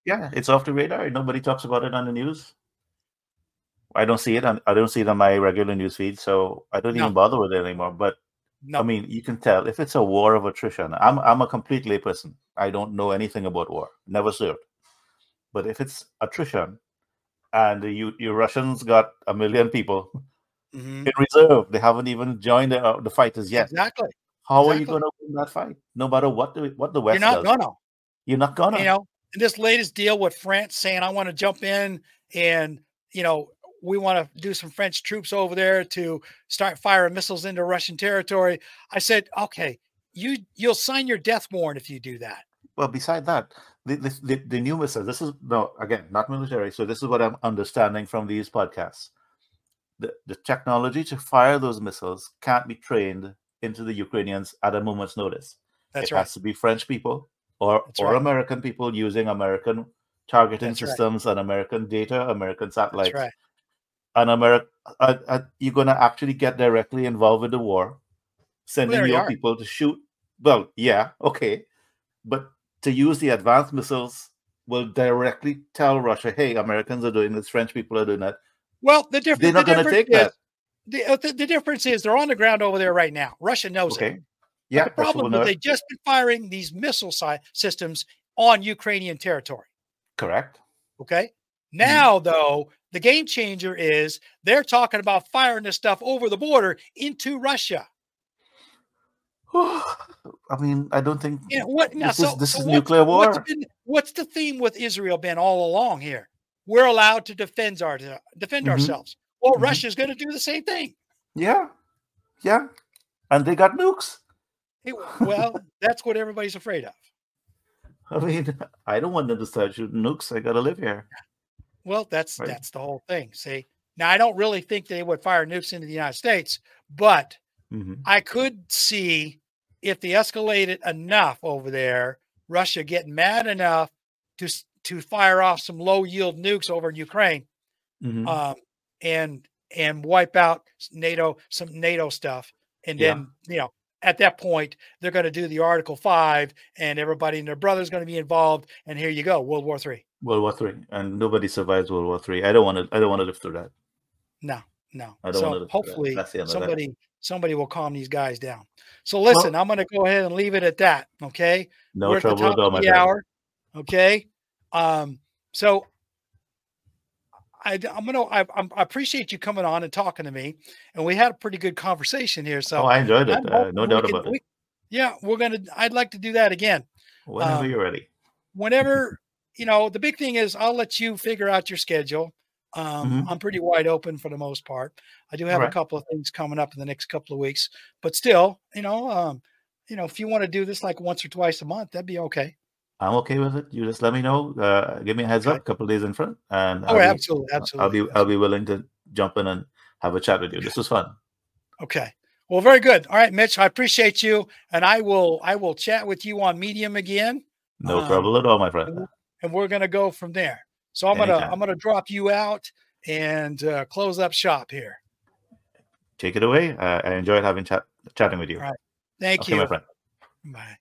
[SPEAKER 2] Yeah, it's off the radar. Nobody talks about it on the news. I don't see it on my regular news feed, so I don't even
[SPEAKER 1] No,
[SPEAKER 2] bother with it anymore. But I
[SPEAKER 1] no.
[SPEAKER 2] mean, you can tell if it's a war of attrition. I'm a complete layperson. I don't know anything about war. Never served. But if it's attrition, and you Russians got 1 million people
[SPEAKER 1] Hmm.
[SPEAKER 2] in reserve, they haven't even joined the fighters yet.
[SPEAKER 1] Exactly.
[SPEAKER 2] How are you
[SPEAKER 1] Exactly.
[SPEAKER 2] going to win that fight? No matter what the
[SPEAKER 1] You're
[SPEAKER 2] West
[SPEAKER 1] not
[SPEAKER 2] does,
[SPEAKER 1] gonna.
[SPEAKER 2] you're not
[SPEAKER 1] You
[SPEAKER 2] gonna.
[SPEAKER 1] know, and this latest deal with France saying, I want to jump in and, we want to do some French troops over there to start firing missiles into Russian territory. I said, okay, you'll sign your death warrant if you do that.
[SPEAKER 2] Well, beside that, the new missiles. This is no again not military. So this is what I'm understanding from these podcasts. The technology to fire those missiles can't be trained into the Ukrainians at a moment's notice.
[SPEAKER 1] That's
[SPEAKER 2] It
[SPEAKER 1] right.
[SPEAKER 2] has to be French people or
[SPEAKER 1] That's right.
[SPEAKER 2] American people using American targeting
[SPEAKER 1] That's right.
[SPEAKER 2] systems and American data, American
[SPEAKER 1] That's
[SPEAKER 2] satellites.
[SPEAKER 1] right.
[SPEAKER 2] And you're going to actually get directly involved with the war, sending
[SPEAKER 1] There you
[SPEAKER 2] your
[SPEAKER 1] are.
[SPEAKER 2] people to shoot. Well, yeah, okay, but to use the advanced missiles will directly tell Russia, "Hey, Americans are doing this, French people are doing that."
[SPEAKER 1] Well,
[SPEAKER 2] They're not going to take that.
[SPEAKER 1] the difference is they're on the ground over there right now. Russia knows it.
[SPEAKER 2] Okay.
[SPEAKER 1] But
[SPEAKER 2] Yeah,
[SPEAKER 1] the
[SPEAKER 2] Russia will
[SPEAKER 1] problem
[SPEAKER 2] know
[SPEAKER 1] is
[SPEAKER 2] it.
[SPEAKER 1] they just been firing these missile systems on Ukrainian territory.
[SPEAKER 2] Correct.
[SPEAKER 1] Okay. Now, though, the game changer is they're talking about firing this stuff over the border into Russia.
[SPEAKER 2] I mean, I don't think
[SPEAKER 1] What now?
[SPEAKER 2] this is nuclear war.
[SPEAKER 1] What's the theme with Israel been all along here? We're allowed to defend ourselves. Well, Russia's going to do the same thing.
[SPEAKER 2] Yeah, yeah, and they got nukes.
[SPEAKER 1] Well, that's what everybody's afraid of.
[SPEAKER 2] I mean, I don't want them to start shooting nukes. I got to live here.
[SPEAKER 1] Well, that's the whole thing. See, now I don't really think they would fire nukes into the United States, but I could see if they escalated enough over there, Russia getting mad enough to fire off some low yield nukes over in Ukraine, and wipe out some NATO stuff, and then at that point they're going to do the Article 5, and everybody and their brother's going to be involved, and here you go, World War III.
[SPEAKER 2] World War III, and nobody survives World War III. I don't want to live through that.
[SPEAKER 1] No.
[SPEAKER 2] I don't want to live
[SPEAKER 1] hopefully
[SPEAKER 2] through that.
[SPEAKER 1] somebody will calm these guys down. So listen, I'm going to go ahead and leave it at that. Okay.
[SPEAKER 2] No
[SPEAKER 1] We're
[SPEAKER 2] trouble
[SPEAKER 1] at the top of the hour. Okay. So I appreciate you coming on and talking to me, and we had a pretty good conversation here. So
[SPEAKER 2] I enjoyed it. No doubt about it.
[SPEAKER 1] I'd like to do that again.
[SPEAKER 2] Whenever you're ready.
[SPEAKER 1] Whenever, the big thing is I'll let you figure out your schedule. I'm pretty wide open for the most part. I do have a couple of things coming up in the next couple of weeks, but still, if you want to do this like once or twice a month, that'd be okay.
[SPEAKER 2] I'm okay with it. You just let me know. Give me a heads up a couple of days in front, and
[SPEAKER 1] absolutely.
[SPEAKER 2] I'll be willing to jump in and have a chat with you. This was fun.
[SPEAKER 1] Okay. Well, very good. All right, Mitch, I appreciate you, and I will chat with you on Medium again.
[SPEAKER 2] No trouble at all, my friend.
[SPEAKER 1] And we're gonna go from there. So I'm gonna drop you out and close up shop here.
[SPEAKER 2] Take it away. I enjoyed chatting with you.
[SPEAKER 1] All right. Thank you,
[SPEAKER 2] my friend.
[SPEAKER 1] Bye.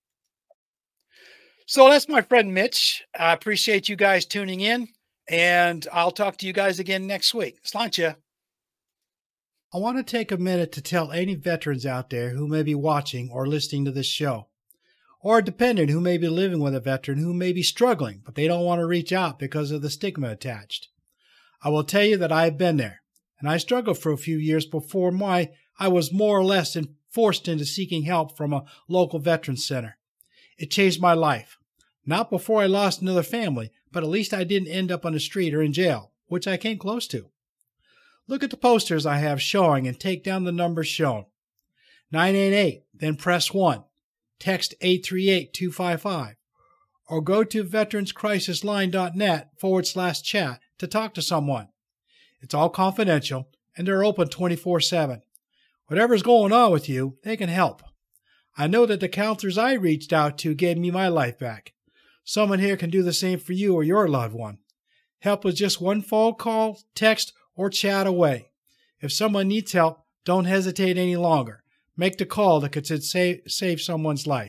[SPEAKER 1] So that's my friend Mitch. I appreciate you guys tuning in, and I'll talk to you guys again next week. Sláinte. I want to take a minute to tell any veterans out there who may be watching or listening to this show, or a dependent who may be living with a veteran who may be struggling, but they don't want to reach out because of the stigma attached. I will tell you that I've been there, and I struggled for a few years before I was more or less forced into seeking help from a local veterans center. It changed my life. Not before I lost another family, but at least I didn't end up on the street or in jail, which I came close to. Look at the posters I have showing and take down the numbers shown. 988, then press 1. Text 838-255. Or go to veteranscrisisline.net/chat to talk to someone. It's all confidential, and they're open 24/7. Whatever's going on with you, they can help. I know that the counselors I reached out to gave me my life back. Someone here can do the same for you or your loved one. Help is just one phone call, text, or chat away. If someone needs help, don't hesitate any longer. Make the call that could save someone's life.